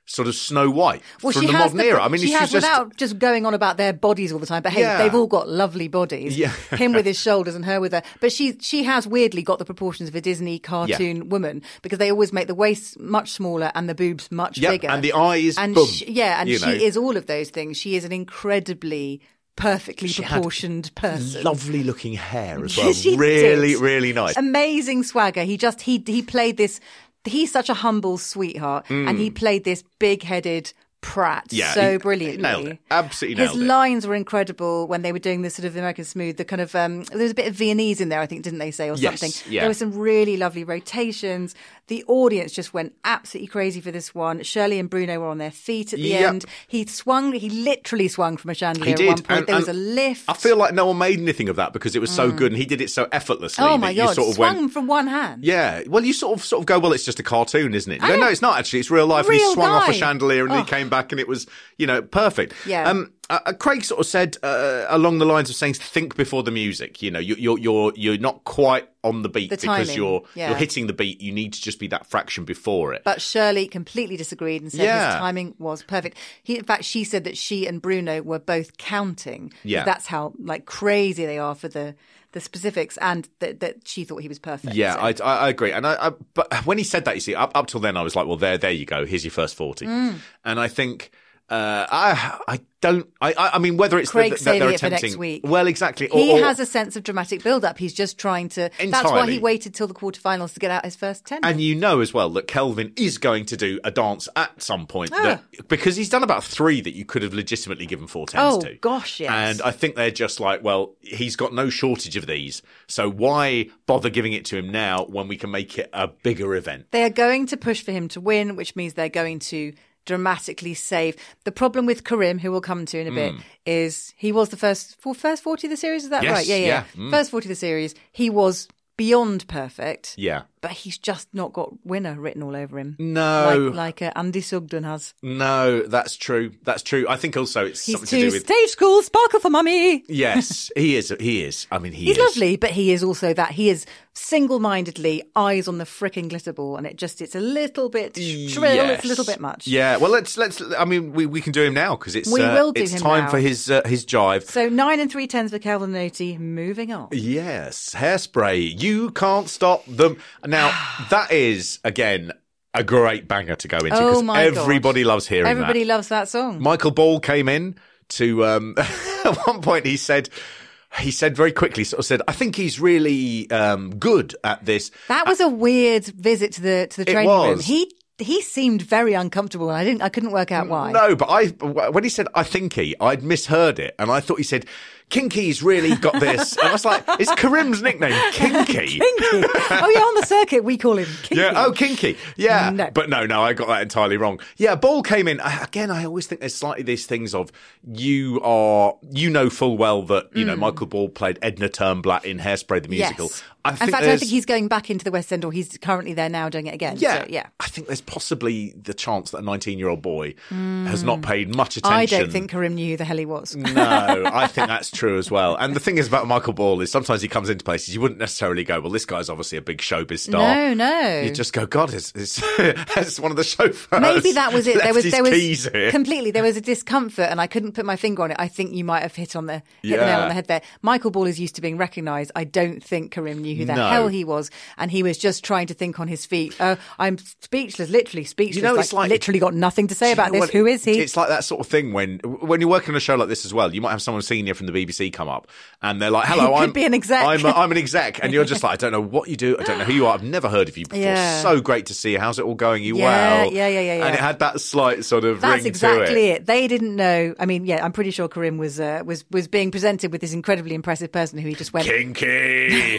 sort of Snow White well, from she the has modern the, era. I mean, she she's has just without just going on about their bodies all the time. But hey, Yeah. they've all got lovely bodies. Yeah. Him with his shoulders and her with her. But she she has weirdly got the proportions of a Disney cartoon Yeah. woman because they always make the waist much smaller and the boobs much Yep, bigger. and the eyes, and boom, she, yeah, and you she know. is all of those things. She is an incredibly perfectly She had proportioned person. lovely looking hair as well. She really, did. really nice. Amazing swagger. He just he he played this. He's such a humble sweetheart, and he played this big-headed prat Yeah, so he- brilliantly. he nailed it. Absolutely His nailed it. lines were incredible when they were doing the sort of American Smooth. The kind of um, there was a bit of Viennese in there, I think, didn't they say, or Yes, something? yeah. There were some really lovely rotations. The audience just went absolutely crazy for this one. Shirley and Bruno were on their feet at the Yep. end. He swung. He literally swung from a chandelier He at did. one point. and- there was a and lift. I feel like no one made anything of that because it was so good and he did it so effortlessly. oh that my you god! sort of swung went, from one hand. Yeah, well, you sort of sort of go, well, it's just a cartoon, isn't it? I No, know. no, it's not actually. It's real life. and he Real swung off a guy. chandelier and Oh. he came back and it was, you know, perfect. Yeah. Um, uh, Craig sort of said uh, along the lines of saying, think before the music. You know, you, you're you're you're not quite on the beat The because timing, you're yeah. you're hitting the beat. You need to just be that fraction before it. But Shirley completely disagreed and said Yeah. his timing was perfect. He, in fact, she said that she and Bruno were both counting. Yeah. That's how like crazy they are for the, the specifics, and that, that she thought he was perfect. Yeah, So- I, I, I agree. And I, I, but when he said that, you see, up up till then, I was like, well, there, there you go. Here's your first forty. Mm. And I think, uh, I, I don't. I, I I mean, whether it's Craig's that, that they're saving it for attempting. next week. Well, exactly. Or, He or- has a sense of dramatic build-up. He's just trying to. That's why Entirely. he waited till the quarterfinals to get out his first ten. And you know as well that Kelvin is going to do a dance at some point Ah. that, because he's done about three that you could have legitimately given four tens Oh, to. gosh, yes. And I think they're just like, well, he's got no shortage of these, so why bother giving it to him now when we can make it a bigger event? They are going to push for him to win, which means they're going to dramatically save. The problem with Karim, who we'll come to in a bit, is he was the first for first forty of the series. Is that Yes, right? Yeah, yeah. yeah. Mm. First forty of the series. He was beyond perfect. Yeah. But he's just not got winner written all over him. No. Like, like uh, Andy Sugden has. No, that's true. That's true. I think also it's He's something to too do with. stage school, sparkle for mummy. Yes, he is. He is. I mean, he He's is. lovely, but he is also that. He is single-mindedly eyes on the frickin' glitter ball, and it just, it's a little bit shrill, Yes. it's a little bit much. Yeah. Well, let's let's. I mean, we, we can do him now because it's We uh, will do it's him time now. for his uh, his jive. So nine and three tens for Calvin Noti. Moving on. Yes, Hairspray. You can't stop them. Now that is again a great banger to go into Oh because my everybody gosh. loves hearing Everybody that. loves that song. Michael Ball came in to um, at one point. He said. He said very quickly, sort of said, "I think he's really um, good at this." That was a weird visit to the to the It training room. was. He he seemed very uncomfortable, and I didn't I couldn't work out why. No, but I when he said "I think he," I'd misheard it, and I thought he said "Kinky's really got this," and I was like, "Is Karim's nickname Kinky?" Kinky. Oh yeah, on the circuit we call him Kinky. Yeah. Oh, Kinky. Yeah. No. But no, no, I got that entirely wrong. Yeah, Ball came in. I- Again, I always think there's slightly these things of you are, you know full well that, you know, Michael Ball played Edna Turnblatt in Hairspray the musical. Mm. Yes. I In think fact, I there's- think he's going back into the West End, or he's currently there now doing it again. Yeah. So, yeah. I think there's possibly the chance that a nineteen-year-old boy has not paid much attention. I don't think Karim knew who the hell he was. No, I think that's true as well. And the thing is about Michael Ball is sometimes he comes into places you wouldn't necessarily go, well, this guy's obviously a big showbiz star. No, no. You just go, God, it's, it's, it's one of the chauffeurs. Maybe that was it. left There was his there was keys here. completely there was a discomfort, and I couldn't put my finger on it. I think you might have hit on the hit the nail Yeah. on the head there. Michael Ball is used to being recognised. I don't think Karim knew who the No. hell he was, and he was just trying to think on his feet. Uh, I'm speechless, literally speechless. You know, it's like- literally got nothing to say Do you about know this. what- Who is he? It's like that sort of thing when when you're working on a show like this as well. You might have someone senior from the B B C come up, and they're like, "Hello, He could I'm be an exec." I'm, a, I'm an exec," and you're just like, "I don't know what you do. I don't know who you are. I've never heard of you before. Yeah. So great to see you. How's it all going? You Yeah, well?" yeah, yeah, yeah, yeah. And it had that slight sort of That's ring exactly to it. it. They didn't know. I mean, yeah, I'm pretty sure Karim was uh, was was being presented with this incredibly impressive person who he just went, Kinky.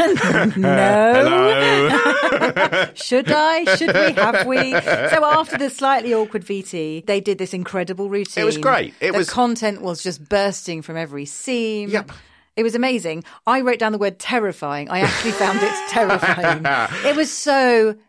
no. Hello. Should I? Should we? Have we? So after the slightly awkward V T, they did this incredible routine. It was great. It the was- content was just bursting from every seam. Yep. It was amazing. I wrote down the word terrifying. I actually found it terrifying. It was so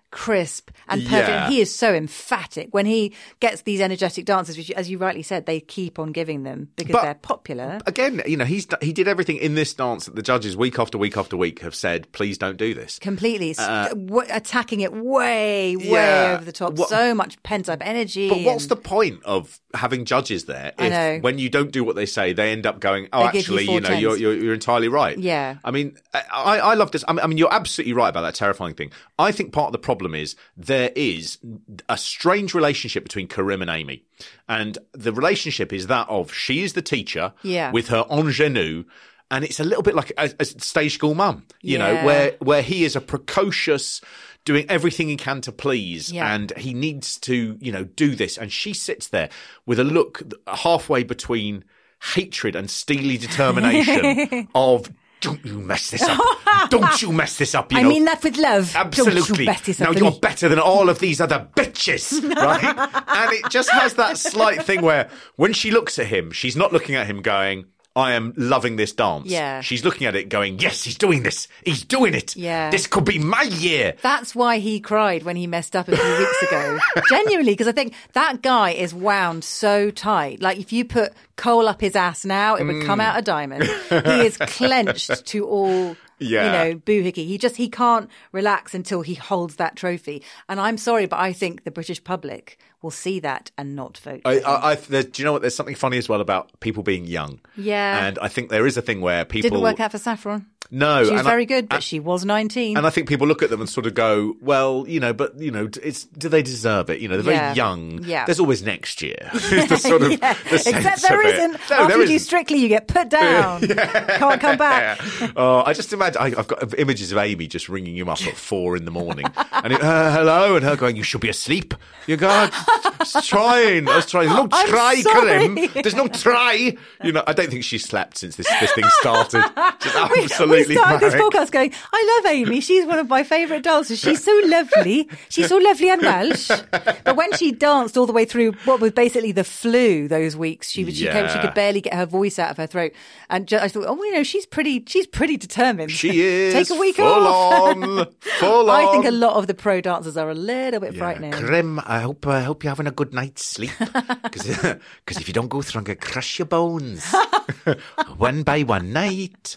crisp and perfect. Yeah. He is so emphatic when he gets these energetic dances, which, as you rightly said, they keep on giving them because But- they're popular. Again, you know, he's he did everything in this dance that the judges week after week after week have said, please don't do this. Completely s- Uh, w- attacking it way, way Yeah. over the top. What- so much pent up energy. But what's and- the point of having judges there I if know. when you don't do what they say, they end up going, oh, They give you actually, four you know, tens. you're, you're you're entirely right. Yeah. I mean, I, I love this. I mean, I mean, you're absolutely right about that terrifying thing. I think part of the problem is there is a strange relationship between Karim and Amy. And the relationship is that of she is the teacher Yeah. with her ingenue. And it's a little bit like a, a stage school mum, you Yeah. know, where, where he is a precocious, doing everything he can to please. Yeah. And he needs to, you know, do this. And she sits there with a look halfway between hatred and steely determination of, don't you mess this up. Don't you mess this up. You I know? mean that with love. Absolutely. Don't you mess this now up, you're please. better than all of these other bitches, right? And it just has that slight thing where when she looks at him, she's not looking at him going, I am loving this dance. Yeah. She's looking at it going, yes, he's doing this. He's doing it. Yeah. This could be my year. That's why he cried when he messed up a few weeks ago. Genuinely, because I think that guy is wound so tight. Like if you put coal up his ass now, it would come out a diamond. He is clenched to all, Yeah. you know, boohickey. He just, he can't relax until he holds that trophy. And I'm sorry, but I think the British public will see that and not vote. I, I, I, there, do you know what? There's something funny as well about people being young. Yeah. And I think there is a thing where people Didn't work out for Saffron. No, She was and I- very good, but and- she was nineteen. And I think people look at them and sort of go, well, you know, but, you know, it's do they deserve it? You know, they're Yeah. very young. Yeah. There's always next year. It's the sort of Yeah. the sense Except there of it. isn't. No, After there you do isn't. Strictly, you get put down. Can't come back. Oh, I just imagine I, I've got images of Amy just ringing him up at four in the morning, and it, uh, hello, and her going, "You should be asleep. You got trying. I was trying. There's no I'm try, sorry. Karim. There's no try. You know, I don't think she's slept since this this thing started. Just We- absolutely we started this manic. podcast going, I love Amy. She's one of my favourite dancers. She's so lovely. She's so lovely and Welsh. But when she danced all the way through what was basically the flu those weeks, she was she, came, she Yeah. could barely get her voice out of her throat. And ju- I thought, oh, you know, she's pretty. She's pretty determined. She is Take a week full off. on, full I on. think a lot of the pro dancers are a little bit Yeah. frightening. Karim, I hope I hope you're having a good night's sleep. Because if you don't go through, I'm going to crush your bones. One by one night.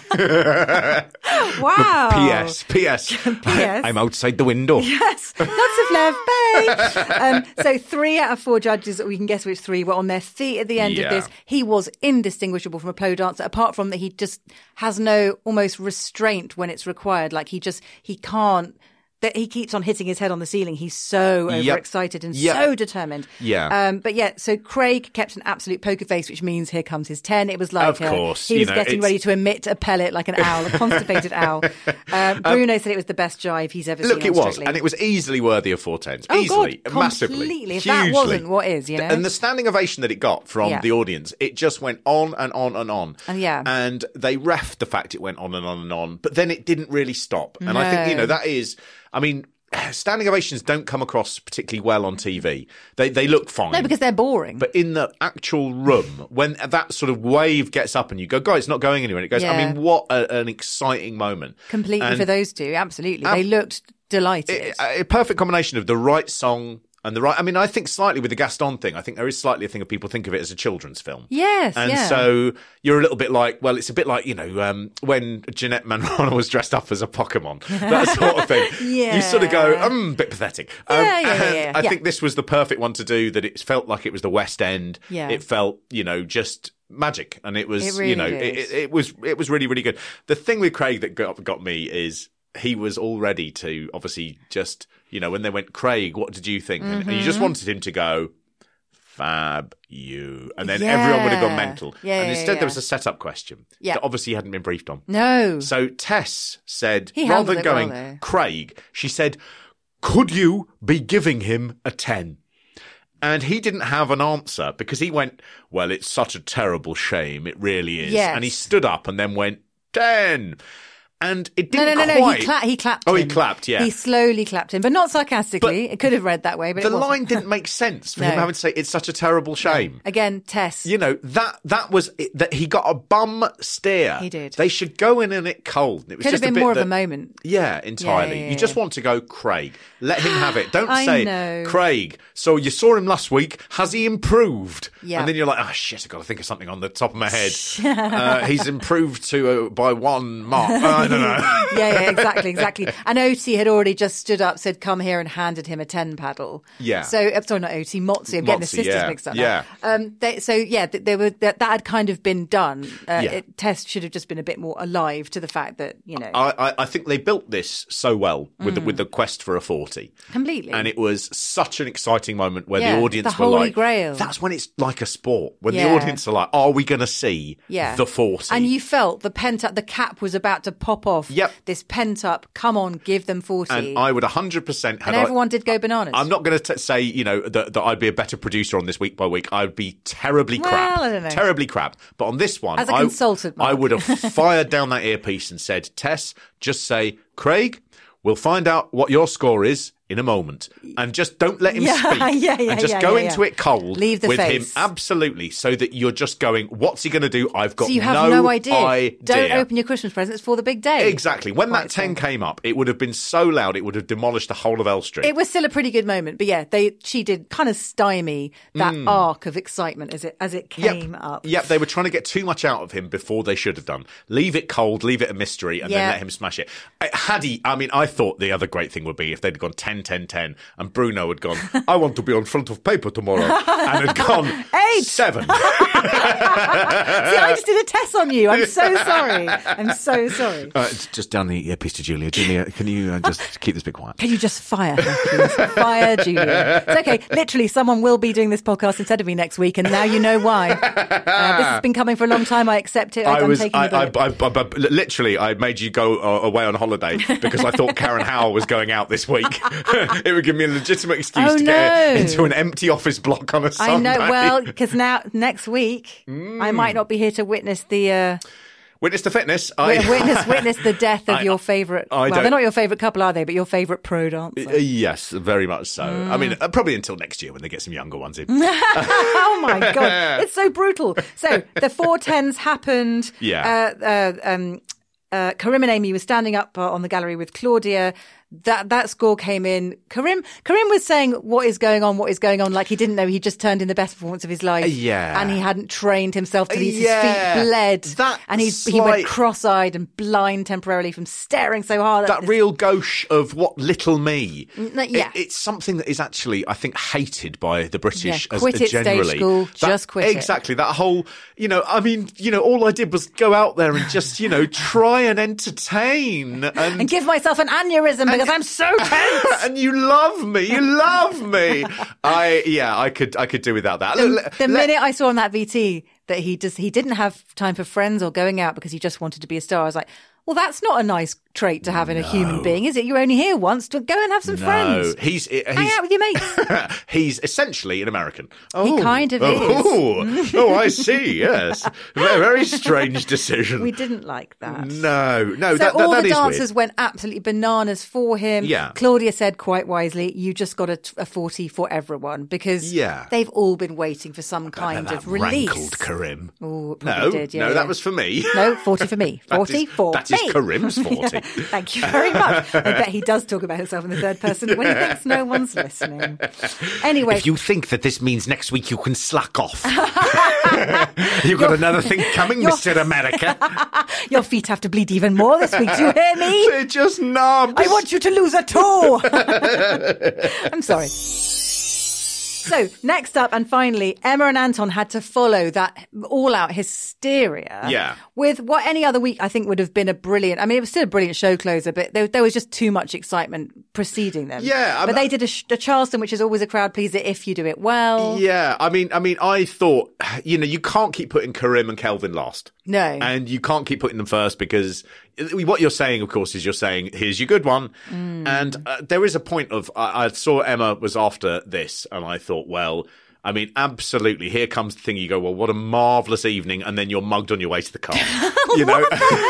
Wow. P S. P S. P S. I'm outside the window. Yes, lots of love, babe. Um, so three out of four judges, we can guess which three, were on their feet at the end Yeah. of this. He was indistinguishable from a pro dancer, apart from that he just has no almost restraint when it's required. Like he just, he can't, that he keeps on hitting his head on the ceiling. He's so Yep. overexcited and Yep. so determined. Yeah. Um, but yeah, so Craig kept an absolute poker face, which means here comes his ten. It was like Of uh, course, he you was know, getting it's- ready to emit a pellet like an owl, a constipated owl. Uh, Bruno said it was the best jive he's ever Look, seen. it on was, Strictly. and it was easily worthy of four tens. Oh, easily, God, massively, completely. If hugely. that wasn't, what is, you know? And the standing ovation that it got from Yeah. the audience, it just went on and on and on. And yeah. And they refed the fact it went on and on and on, but then it didn't really stop. And I think, you No. know, that is, I mean, standing ovations don't come across particularly well on T V. They they look fine. No, because they're boring. But in the actual room, when that sort of wave gets up and you go, guys, it's not going anywhere. And it goes, I Yeah. mean, what a, an exciting moment. Completely And for those two, absolutely. Um, they looked delighted. it- a, a perfect combination of the right song and the right. I mean, I think slightly with the Gaston thing, I think there is slightly a thing of people think of it as a children's film. yes, And yeah. so you're a little bit like, well, it's a bit like, you know, um, when Jeanette Manrona was dressed up as a Pokemon, that sort of thing. Yeah. You sort of go, um, bit pathetic. Um, Yeah, yeah, yeah, and yeah. I Yeah. think this was the perfect one to do, that it felt like it was the West End. Yeah. It felt, you know, just magic. And it was, It really you know, it, did. it, it was, it was really, really good. The thing with Craig that got, got me is he was all ready to obviously just, you know, when they went, Craig, what did you think? And, and you just Mm-hmm. wanted him to go, fab you. And then Yeah. everyone would have gone mental. Yeah, and yeah, instead yeah. there was a setup question Yeah. that obviously he hadn't been briefed on. No. So Tess said, He rather handled than it well, going, though. Craig, she said, could you be giving him a ten? And he didn't have an answer because he went, well, it's such a terrible shame. It really is. Yes. And he stood up and then went, ten. And it No, didn't no, no, quite... no. He, cla- he clapped Oh, him. he clapped, yeah. He slowly clapped him, but not sarcastically. But it could have read that way, but the it wasn't. line didn't make sense for No. him having to say, it's such a terrible shame. Again, Tess. You know, that that was it, that he got a bum steer. He did. They should go in in it cold. It was Could have just a been bit more that, of a moment. Yeah, entirely. Yeah, yeah, yeah, you just yeah. want to go, Craig. Let him have it. Don't I say, know. Craig, so you saw him last week. Has he improved? Yeah. And then you're like, oh, shit, I've got to think of something on the top of my head. uh, he's improved to uh, by one mark. I don't know. yeah, yeah, exactly, exactly. And Oti had already just stood up, said, come here, and handed him a ten paddle. Yeah. So, uh, sorry, not Oti, Motsi. I'm getting the Motsi, sisters yeah, mixed up yeah. now. Um, they, so, yeah, th- they were, that, that had kind of been done. Uh, Yeah. it, Tess should have just been a bit more alive to the fact that, you know. I, I, I think they built this so well with, the, with the quest for a forty. Completely. And it was such an exciting moment where Yeah, the audience the were Holy like, Grail. that's when it's like a sport. When Yeah. the audience are like, are we going to see Yeah. the forty? And you felt the pent up, the cap was about to pop off. Yep. This pent up, come on, give them forty. And I would one hundred percent had And I- everyone did go bananas. I'm not going to say, you know, that, that I'd be a better producer on this week by week. I'd be terribly Well, crap. I don't know. Terribly crap. But on this one, As a I, consultant, Mark. I would have fired down that earpiece and said, Tess, just say, Craig, we'll find out what your score is in a moment. And just don't let him Yeah, speak. yeah, yeah, and just yeah, go yeah, into yeah. it cold Leave the with face. him. Absolutely. So that you're just going, what's he going to do? I've got So you have no, no, idea. idea. Don't open your Christmas presents for the big day. Exactly. When Quite that ten so. came up, it would have been so loud, it would have demolished the whole of Elstree. It was still a pretty good moment, but yeah, they she did kind of stymie that arc of excitement as it as it came yep. up. Yep, they were trying to get too much out of him before they should have done. Leave it cold, leave it a mystery, and Yeah. then let him smash it. Uh, Had he, I mean, I thought the other great thing would be if they'd gone ten, ten, ten, and Bruno had gone, I want to be on front of paper tomorrow, and had gone, Eight. seven. See, I just did a test on you. I'm so sorry. I'm so sorry. Uh, it's just down the earpiece to Julia. Julia, can you uh, just keep this bit quiet? Can you just fire her, please? Fire Julia. It's okay. Literally, someone will be doing this podcast instead of me next week, and now you know why. Uh, this has been coming for a long time. I accept it. I, I I'm was, taking I, the I, bullet. I, I, I- literally, I made you go uh, away on holiday because I thought Karen Howell was going out this week. It would give me a legitimate excuse Oh, to get no. into an empty office block on a I Sunday. know. Well, because now next week Mm. I might not be here to witness the uh, Witness the fitness. I, witness witness the death of I- your favourite. I Well, don't- they're not your favourite couple, are they? But your favourite pro dancer. Uh, yes, very much so. I mean, Mm. uh, probably until next year when they get some younger ones in. Oh my god, it's so brutal. So the four tens happened. Yeah. Uh, uh, um, uh, Karim and Amy were standing up uh, on the gallery with Claudia. That that score came in. Karim Karim was saying, "What is going on? What is going on?" Like he didn't know he just turned in the best performance of his life. Yeah. and he hadn't trained himself to these. Yeah. His feet bled, That and he he slight- went cross-eyed and blind temporarily from staring so hard. at That this. real gauche of what little me. N- yeah. It- it's something that is actually, I think, hated by the British Yeah, as quit it, stage generally. school, That- just quit it. Exactly. That whole, you know, I mean, you know, all I did was go out there and just, you know, try and entertain and. and give myself an aneurysm because I'm so tense. and you love me, you love me. I yeah, I could I could do without that. The, Let- the let- minute I saw on that V T that he just he didn't have time for friends or going out because he just wanted to be a star, I was like, well, that's not a nice trait to have in a human being, is it? You're only here once to go and have some no, friends. he's he's Hang out with your mates. he's essentially an American. Oh, kind of oh, is. Oh, I see. Yes, very, very strange decision. We didn't like that. No, no, So that, that, all that the is dancers weird. went absolutely bananas for him. Yeah. Claudia said quite wisely, you just got a, t- a forty for everyone because Yeah. they've all been waiting for some kind that of release. rankled Karim. Oh, it probably No, did, yeah, no, yeah. that was for me. No, forty for me. That forty is- for that me. is Karim's forty. Thank you very much. I bet he does talk about himself in the third person when he thinks no one's listening. Anyway. If you think that this means next week you can slack off, you've got another thing coming, You're- Mister America. Your feet have to bleed even more this week. Do you hear me? They're just knobs. I want you to lose a toe. I'm sorry. So, next up, and finally, Emma and Anton had to follow that all-out hysteria Yeah. with what any other week I think would have been a brilliant, I mean, it was still a brilliant show closer, but there, there was just too much excitement preceding them. Yeah, I'm- But they did a, sh- a Charleston, which is always a crowd pleaser if you do it well. Yeah, I mean, I mean, I thought, you know, you can't keep putting Karim and Kelvin last. No. And you can't keep putting them first because what you're saying, of course, is you're saying, here's your good one. Mm. And uh, there is a point of, I, I saw Emma was after this and I thought, well, I mean, absolutely. Here comes the thing. You go, well, what a marvellous evening, and then you're mugged on your way to the car. You know,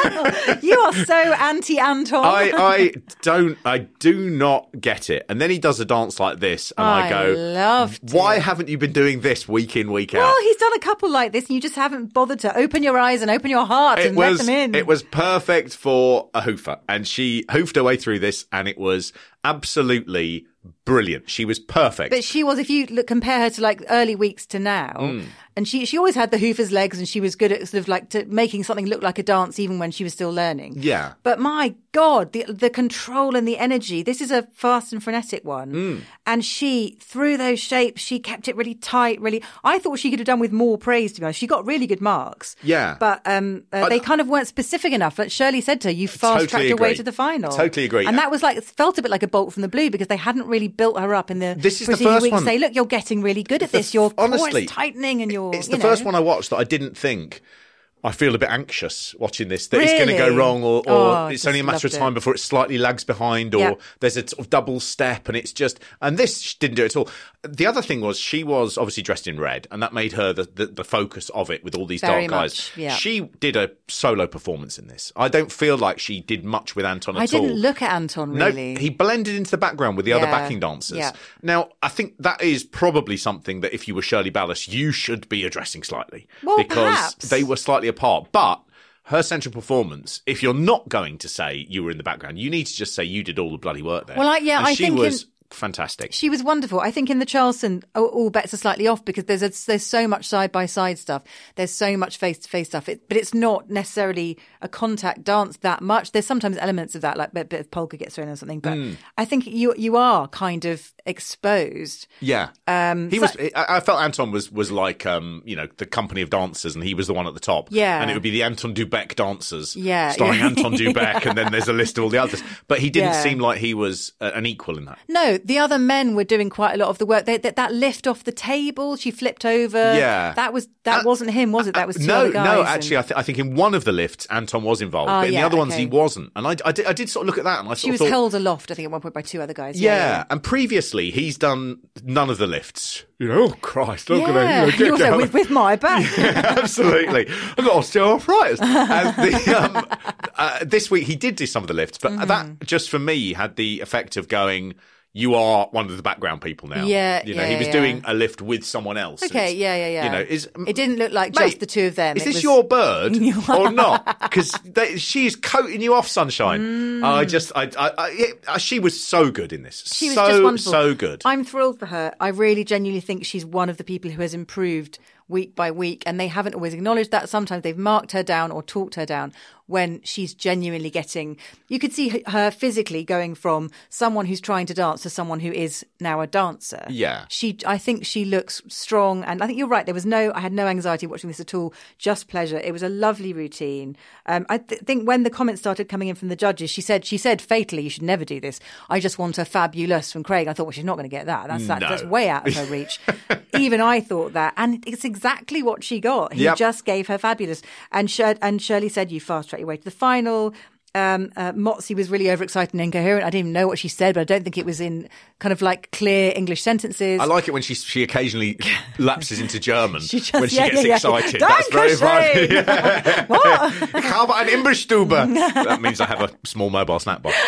you are so anti-Anton. I, I don't, I do not get it. And then he does a dance like this, and I, I go, loved why it. haven't you been doing this week in, week out? Well, he's done a couple like this, and you just haven't bothered to open your eyes and open your heart It and was, let them in. It was perfect for a hoofer, and she hoofed her way through this, and it was absolutely brilliant. She was perfect. But she was, if you look, compare her to like early weeks to now, Mm. and she she always had the hoofer's legs, and she was good at sort of like to making something look like a dance, even when she was still learning. Yeah. But my God, the the control and the energy. This is a fast and frenetic one, Mm. and she through those shapes, she kept it really tight. Really, I thought she could have done with more praise. To be honest, she got really good marks. Yeah. But um, uh, I- they kind of weren't specific enough. Like Shirley said to her, "You fast tracked Totally your way agree. to the final." Totally agree. And that was like, it felt a bit like a bolt from the blue, because they hadn't really built her up in the This is the preceding first weeks. one. Say, look, you're getting really good at The- this. Your core honestly, is tightening, and you're. It's you the know. first one I watched that I didn't think, I feel a bit anxious watching this, that it's going to go Really? wrong, or, or Oh, it's just only a matter of loved time it. before it slightly lags behind, or Yeah. there's a sort of double step, and it's just, and this she didn't do it at all. The other thing was, she was obviously dressed in red, and that made her the, the, the focus of it with all these Very dark guys. much, yeah. She did a solo performance in this. I don't feel like she did much with Anton at I all. didn't look at Anton really. No, he blended into the background with the other Yeah, backing dancers. yeah. Now, I think that is probably something that if you were Shirley Ballas, you should be addressing slightly. Well, because perhaps. they were slightly apart. But her central performance, if you're not going to say you were in the background, you need to just say you did all the bloody work there. Well, I- yeah, and I she think was in- fantastic. She was wonderful. I think in the Charleston, all, all bets are slightly off, because there's a, there's so much side by side stuff. There's so much face to face stuff. It, but it's not necessarily a contact dance that much. There's sometimes elements of that, like a bit of polka gets thrown or something. But Mm. I think you you are kind of exposed. Yeah, Um, he so- was. I I felt Anton was was like, um, you know, the company of dancers, and he was the one at the top. Yeah. and it would be the Anton Dubek dancers. Yeah, starring yeah. Anton Dubek, and then there's a list of all the others. But he didn't Yeah. seem like he was uh, an equal in that. No, the other men were doing quite a lot of the work. They, that, that lift off the table, she flipped over. Yeah. that was that Uh, wasn't him, was it? That was two no, other guys. no. and- Actually, I, th- I think in one of the lifts, Anton was involved, Oh, but in yeah, the other ones, okay. he wasn't. And I, I, did, I did sort of look at that, and I she sort was of thought, held aloft, I think, at one point by two other guys. yeah. Yeah, yeah. And previously, he's done none of the lifts. You know, oh Christ, look Yeah. at him. You know, You get also down. with, with my back. Absolutely. I've got osteoarthritis. And the, um, uh, this week, he did do some of the lifts, but Mm-hmm. that, just for me, had the effect of going, you are one of the background people now. Yeah, You know, yeah, he was yeah. doing a lift with someone else. Okay, It's- yeah, yeah, yeah. You know, is, It didn't look like Mate, just the two of them. Is It this was- your bird or not? Because she's coating you off, Sunshine. Mm. I just, I, I, I it, uh, she was so good in this. She was so, just wonderful. so good. I'm thrilled for her. I really genuinely think she's one of the people who has improved week by week, and they haven't always acknowledged that. Sometimes they've marked her down or talked her down when she's genuinely getting, you could see her physically going from someone who's trying to dance to someone who is now a dancer. Yeah. She, I think she looks strong, and I think you're right. There was no, I had no anxiety watching this at all, just pleasure. It was a lovely routine. Um, I th- think when the comments started coming in from the judges, she said, she said fatally, you should never do this. I just want a fabulous from Craig. I thought, well, she's not going to get that. That's, that, No. that's way out of her reach. Even I thought that. And it's exactly what she got. He Yep. just gave her fabulous. And, Shir- and Shirley said, you fast track your way to the final. Um, uh, Motzi was really overexcited and incoherent. I didn't even know what she said, but I don't think it was in kind of like clear English sentences. I like it when she she occasionally lapses into German She just- when she yeah, gets yeah, yeah. excited. That's very funny. Dankeschön. What? Ich habe ein Imbissstube. That means I have a small mobile snack bar.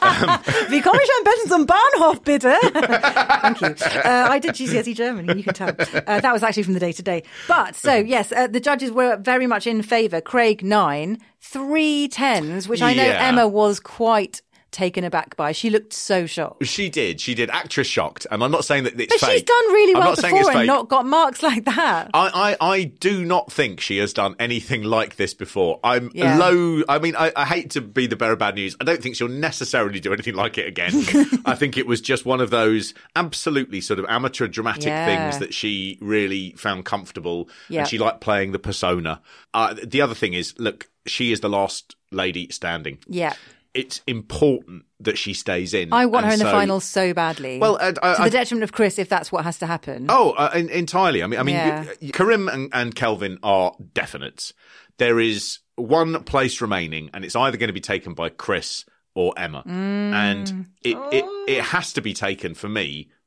Wie komme ich am besten zum Bahnhof, bitte? Thank you. Uh, I did G C S E German, you can tell. Uh, that was actually from the day to day. But, so, yes, uh, the judges were very much in favour. Craig, nine. Three tens, which I know Yeah. Emma was quite taken aback by. She looked so shocked. She did. She did. Actress shocked. And I'm not saying that it's But fake. she's done really I'm well not saying it's before and fake. not got marks like that. I, I, I do not think she has done anything like this before. I'm Yeah. low. I mean, I, I hate to be the bearer of bad news. I don't think she'll necessarily do anything like it again. I think it was just one of those absolutely sort of amateur dramatic Yeah. things that she really found comfortable. Yeah. And she liked playing the persona. Uh, the other thing is, look, she is the last lady standing. Yeah. It's important that she stays in. I want And her in the so- final so badly. Well, uh, I- to I- the detriment of Chris, if that's what has to happen. Oh, uh, in, entirely. I mean, I mean, Yeah. you, you- Karim and, and Kelvin are definite. There is one place remaining, and it's either going to be taken by Chris or Emma, Mm. and it, it it has to be taken for me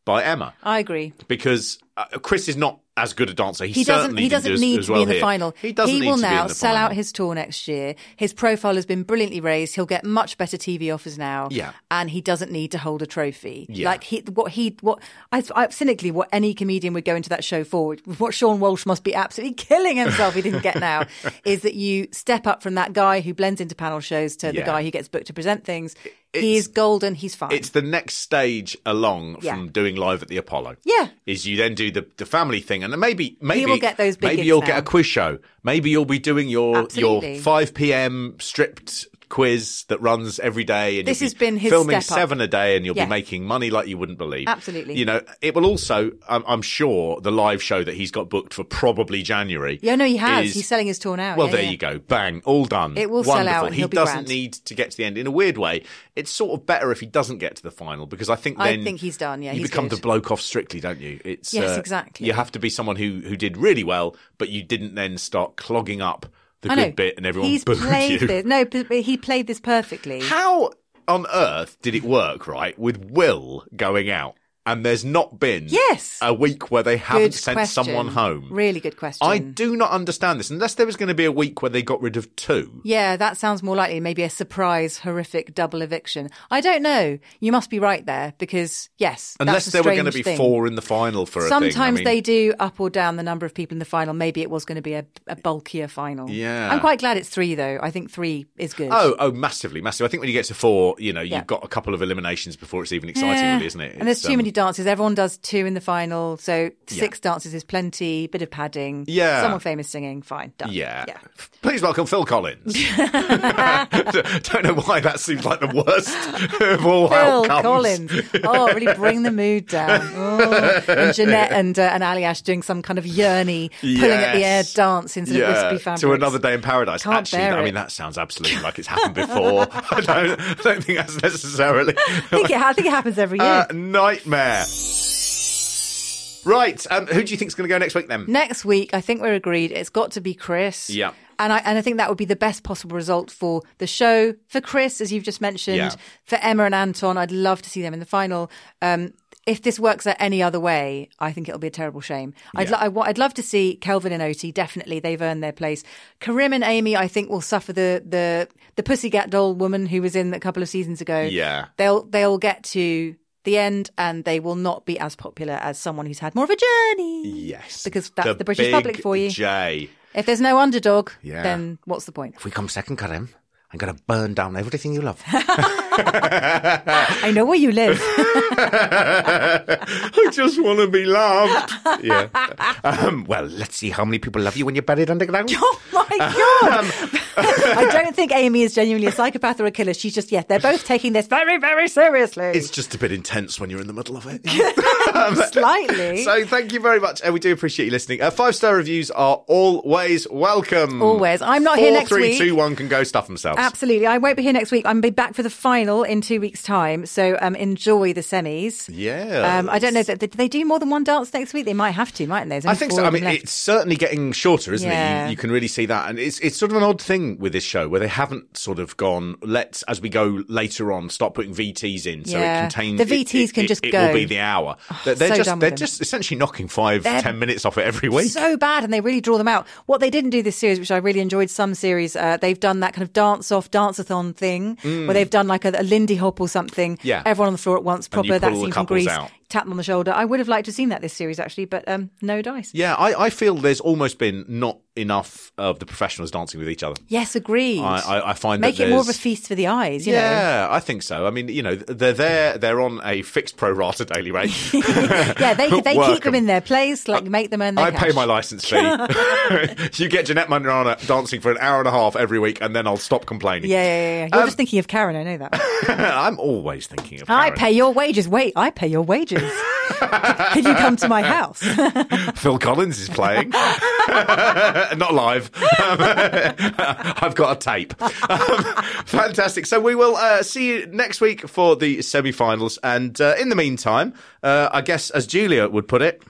by Emma. I agree. Because uh, Chris is not as good a dancer. He, he doesn't. certainly He doesn't do as, need as to well be in the here. final. He doesn't He need will to be now in the sell final. out his tour next year. His profile has been brilliantly raised. He'll get much better T V offers now. Yeah. And he doesn't need to hold a trophy. Yeah. Like he, what he, what I, I cynically, what any comedian would go into that show for, what Sean Walsh must be absolutely killing himself he didn't get now, is that you step up from that guy who blends into panel shows to Yeah. the guy who gets booked to present things. It's- He is golden. He's fine. It's the next stage along Yeah. from doing live at the Apollo. Yeah. Is you then do the, the family thing, and then maybe maybe will get those big maybe gigs you'll now. get a quiz show. Maybe you'll be doing your Absolutely. your five p.m. stripped quiz that runs every day, and This you'll has be been his filming step up. seven a day, and you'll Yeah. be making money like you wouldn't believe. Absolutely. You know, it will also. I'm, I'm sure the live show that he's got booked for probably January. yeah, no, he has. is- He's selling his tour now. Well, Yeah, there yeah. you go. Bang. All done. It will sell Wonderful. out and He he'll be doesn't grand. need to get to the end. In a weird way, it's sort of better if he doesn't get to the final, because I think I then think he's done, yeah, you he's become good. the bloke off Strictly, don't you? It's Yes, uh, exactly. You have to be someone who who did really well, but you didn't then start clogging up the I good know. bit and everyone He's booed played you. this. No, but but he played this perfectly. How on earth did it work, right, with Will going out? And there's not been Yes. a week where they haven't Good sent question. someone home. Really good question. I do not understand this, unless there was going to be a week where they got rid of two. Yeah, that sounds more likely. Maybe a surprise, horrific double eviction. I don't know. You must be right there because, yes, Unless that's a there were going to strange be thing. four in the final for a Sometimes thing. I mean, they do up or down the number of people in the final. Maybe it was going to be a, a bulkier final. Yeah. I'm quite glad it's three, though. I think three is good. Oh, oh, massively, massively. I think when you get to four, you know, Yeah. you've got a couple of eliminations before it's even exciting, Yeah. really, isn't it? And there's It's, too um, many dances. Everyone does two in the final. So six dances is plenty. Bit of padding. Yeah. Someone famous singing. Fine. Done. Yeah. Yeah. Please welcome Phil Collins. Don't know why that seems like the worst of all Phil outcomes. Collins. Oh, really bring the mood down. Oh. And Jeanette and, uh, and Ali Ash doing some kind of yearny, pulling at the air Yes. dance instead Yeah, of wispy fabrics. to Another Day in Paradise. Can't Actually, bear I it. mean, that sounds absolutely like it's happened before. I don't, I don't think that's necessarily I think, it, I think it happens every year. a nightmare. Right, um, who do you think's going to go next week then? Next week, I think we're agreed. It's got to be Chris. Yeah. And I and I think that would be the best possible result for the show, for Chris, as you've just mentioned, Yeah. for Emma and Anton. I'd love to see them in the final. Um, if this works out any other way, I think it'll be a terrible shame. I'd, Yeah. lo- I, wa- I'd love to see Kelvin and Oti. Definitely, they've earned their place. Karim and Amy, I think, will suffer the the the Pussycat Doll woman who was in a couple of seasons ago. Yeah. They'll they'll get to the end and they will not be as popular as someone who's had more of a journey. Yes. Because that's the, the British big public for you. J. If there's no underdog, Yeah. then what's the point? If we come second, Karim, I'm going to burn down everything you love. I know where you live. I just want to be loved. Yeah. Um, well, let's see how many people love you when you're buried underground. Oh my God. I don't think Amy is genuinely a psychopath or a killer. She's just, yeah, they're both taking this very, very seriously. It's just a bit intense when you're in the middle of it. Slightly. So thank you very much. And we do appreciate you listening. Uh, five-star reviews are always welcome. Always. I'm not here next Four, three, week. two, one can go stuff themselves. Absolutely. I won't be here next week. I'm be back for the final in two weeks' time. So um, enjoy the semis. Yeah. Um, I don't know. That did they do more than one dance next week? They might have to, mightn't they? There's I only think four so. I of them mean, left. it's certainly getting shorter, isn't it? Yeah. You, you can really see that. And it's it's sort of an odd thing with this show where they haven't sort of gone, let's, as we go later on, start putting V Ts in so Yeah. it contains... The V Ts it, can it, just it, go. It will be the hour. they're they're so just done with they're them. just essentially knocking five, They're ten minutes off it every week. So bad, and they really draw them out. What they didn't do this series, which I really enjoyed some series, uh, they've done that kind of dance-off, dance-a-thon thing, where they've done like a, a Lindy Hop or something. Yeah. Everyone on the floor at once, And you proper, pull that all the scene from couples Grease, out. tap them on the shoulder. I would have liked to have seen that this series, actually, but um, no dice. Yeah, I, I feel there's almost been not enough of the professionals dancing with each other. Yes, agreed. I, I, I find Make that it more of a there's- feast for the eyes, you know. yeah, I think so. I mean, you know, they're there. They're on a fixed pro rata daily rate. Yeah, they they Work keep them 'em. in their place, like make them earn their I cash. pay my license fee. You get Jeanette Manrana dancing for an hour and a half every week, and then I'll stop complaining. Yeah, yeah, yeah. yeah. You're Um, just thinking of Karen, I know that. I'm always thinking of I Karen. pay your wages. Wait, I pay your wages. Can you come to my house? Phil Collins is playing. Not live. Um, I've got a tape. Um, fantastic. So we will uh, see you next week for the semi-finals. And uh, in the meantime, uh, I guess, as Julia would put it,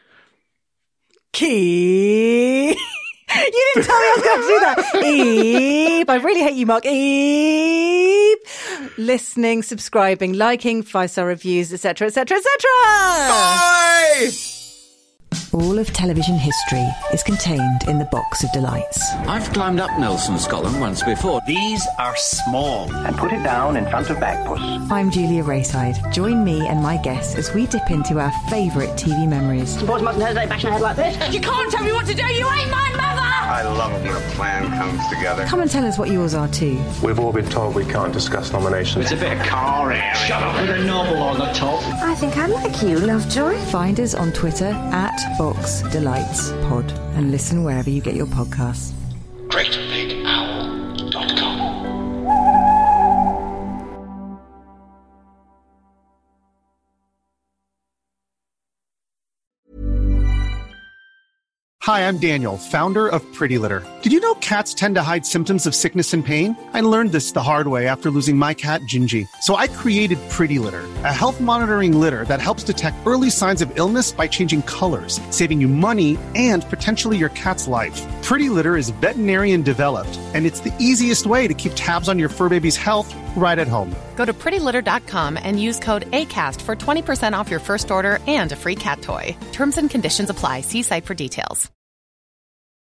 Keep. You didn't tell me I was going to do that. Eep. I really hate you, Mark. Eep. listening, subscribing, liking, five-star reviews, et cetera, et cetera, et cetera. Bye! All of television history is contained in the Box of Delights. I've climbed up Nelson Scotland once before. These are small. And put it down in front of Bagpuss. I'm Julia Rayside. Join me and my guests as we dip into our favourite T V memories. Boys mustn't hesitate bashing a head like this. You can't tell me what to do. You ain't my mother. I love it when a plan comes together. Come and tell us what yours are too. We've all been told we can't discuss nominations. It's a bit of car air. Shut up with a novel on the top. I think I like you, Lovejoy. Find us on Twitter at Box Delights Pod and listen wherever you get your podcasts. great big owl dot com. Hi, I'm Daniel, founder of Pretty Litter. Did you know cats tend to hide symptoms of sickness and pain? I learned this the hard way after losing my cat, Gingy. So I created Pretty Litter, a health monitoring litter that helps detect early signs of illness by changing colors, saving you money and potentially your cat's life. Pretty Litter is veterinarian developed, and it's the easiest way to keep tabs on your fur baby's health right at home. Go to pretty litter dot com and use code ACAST for twenty percent off your first order and a free cat toy. Terms and conditions apply. See site for details.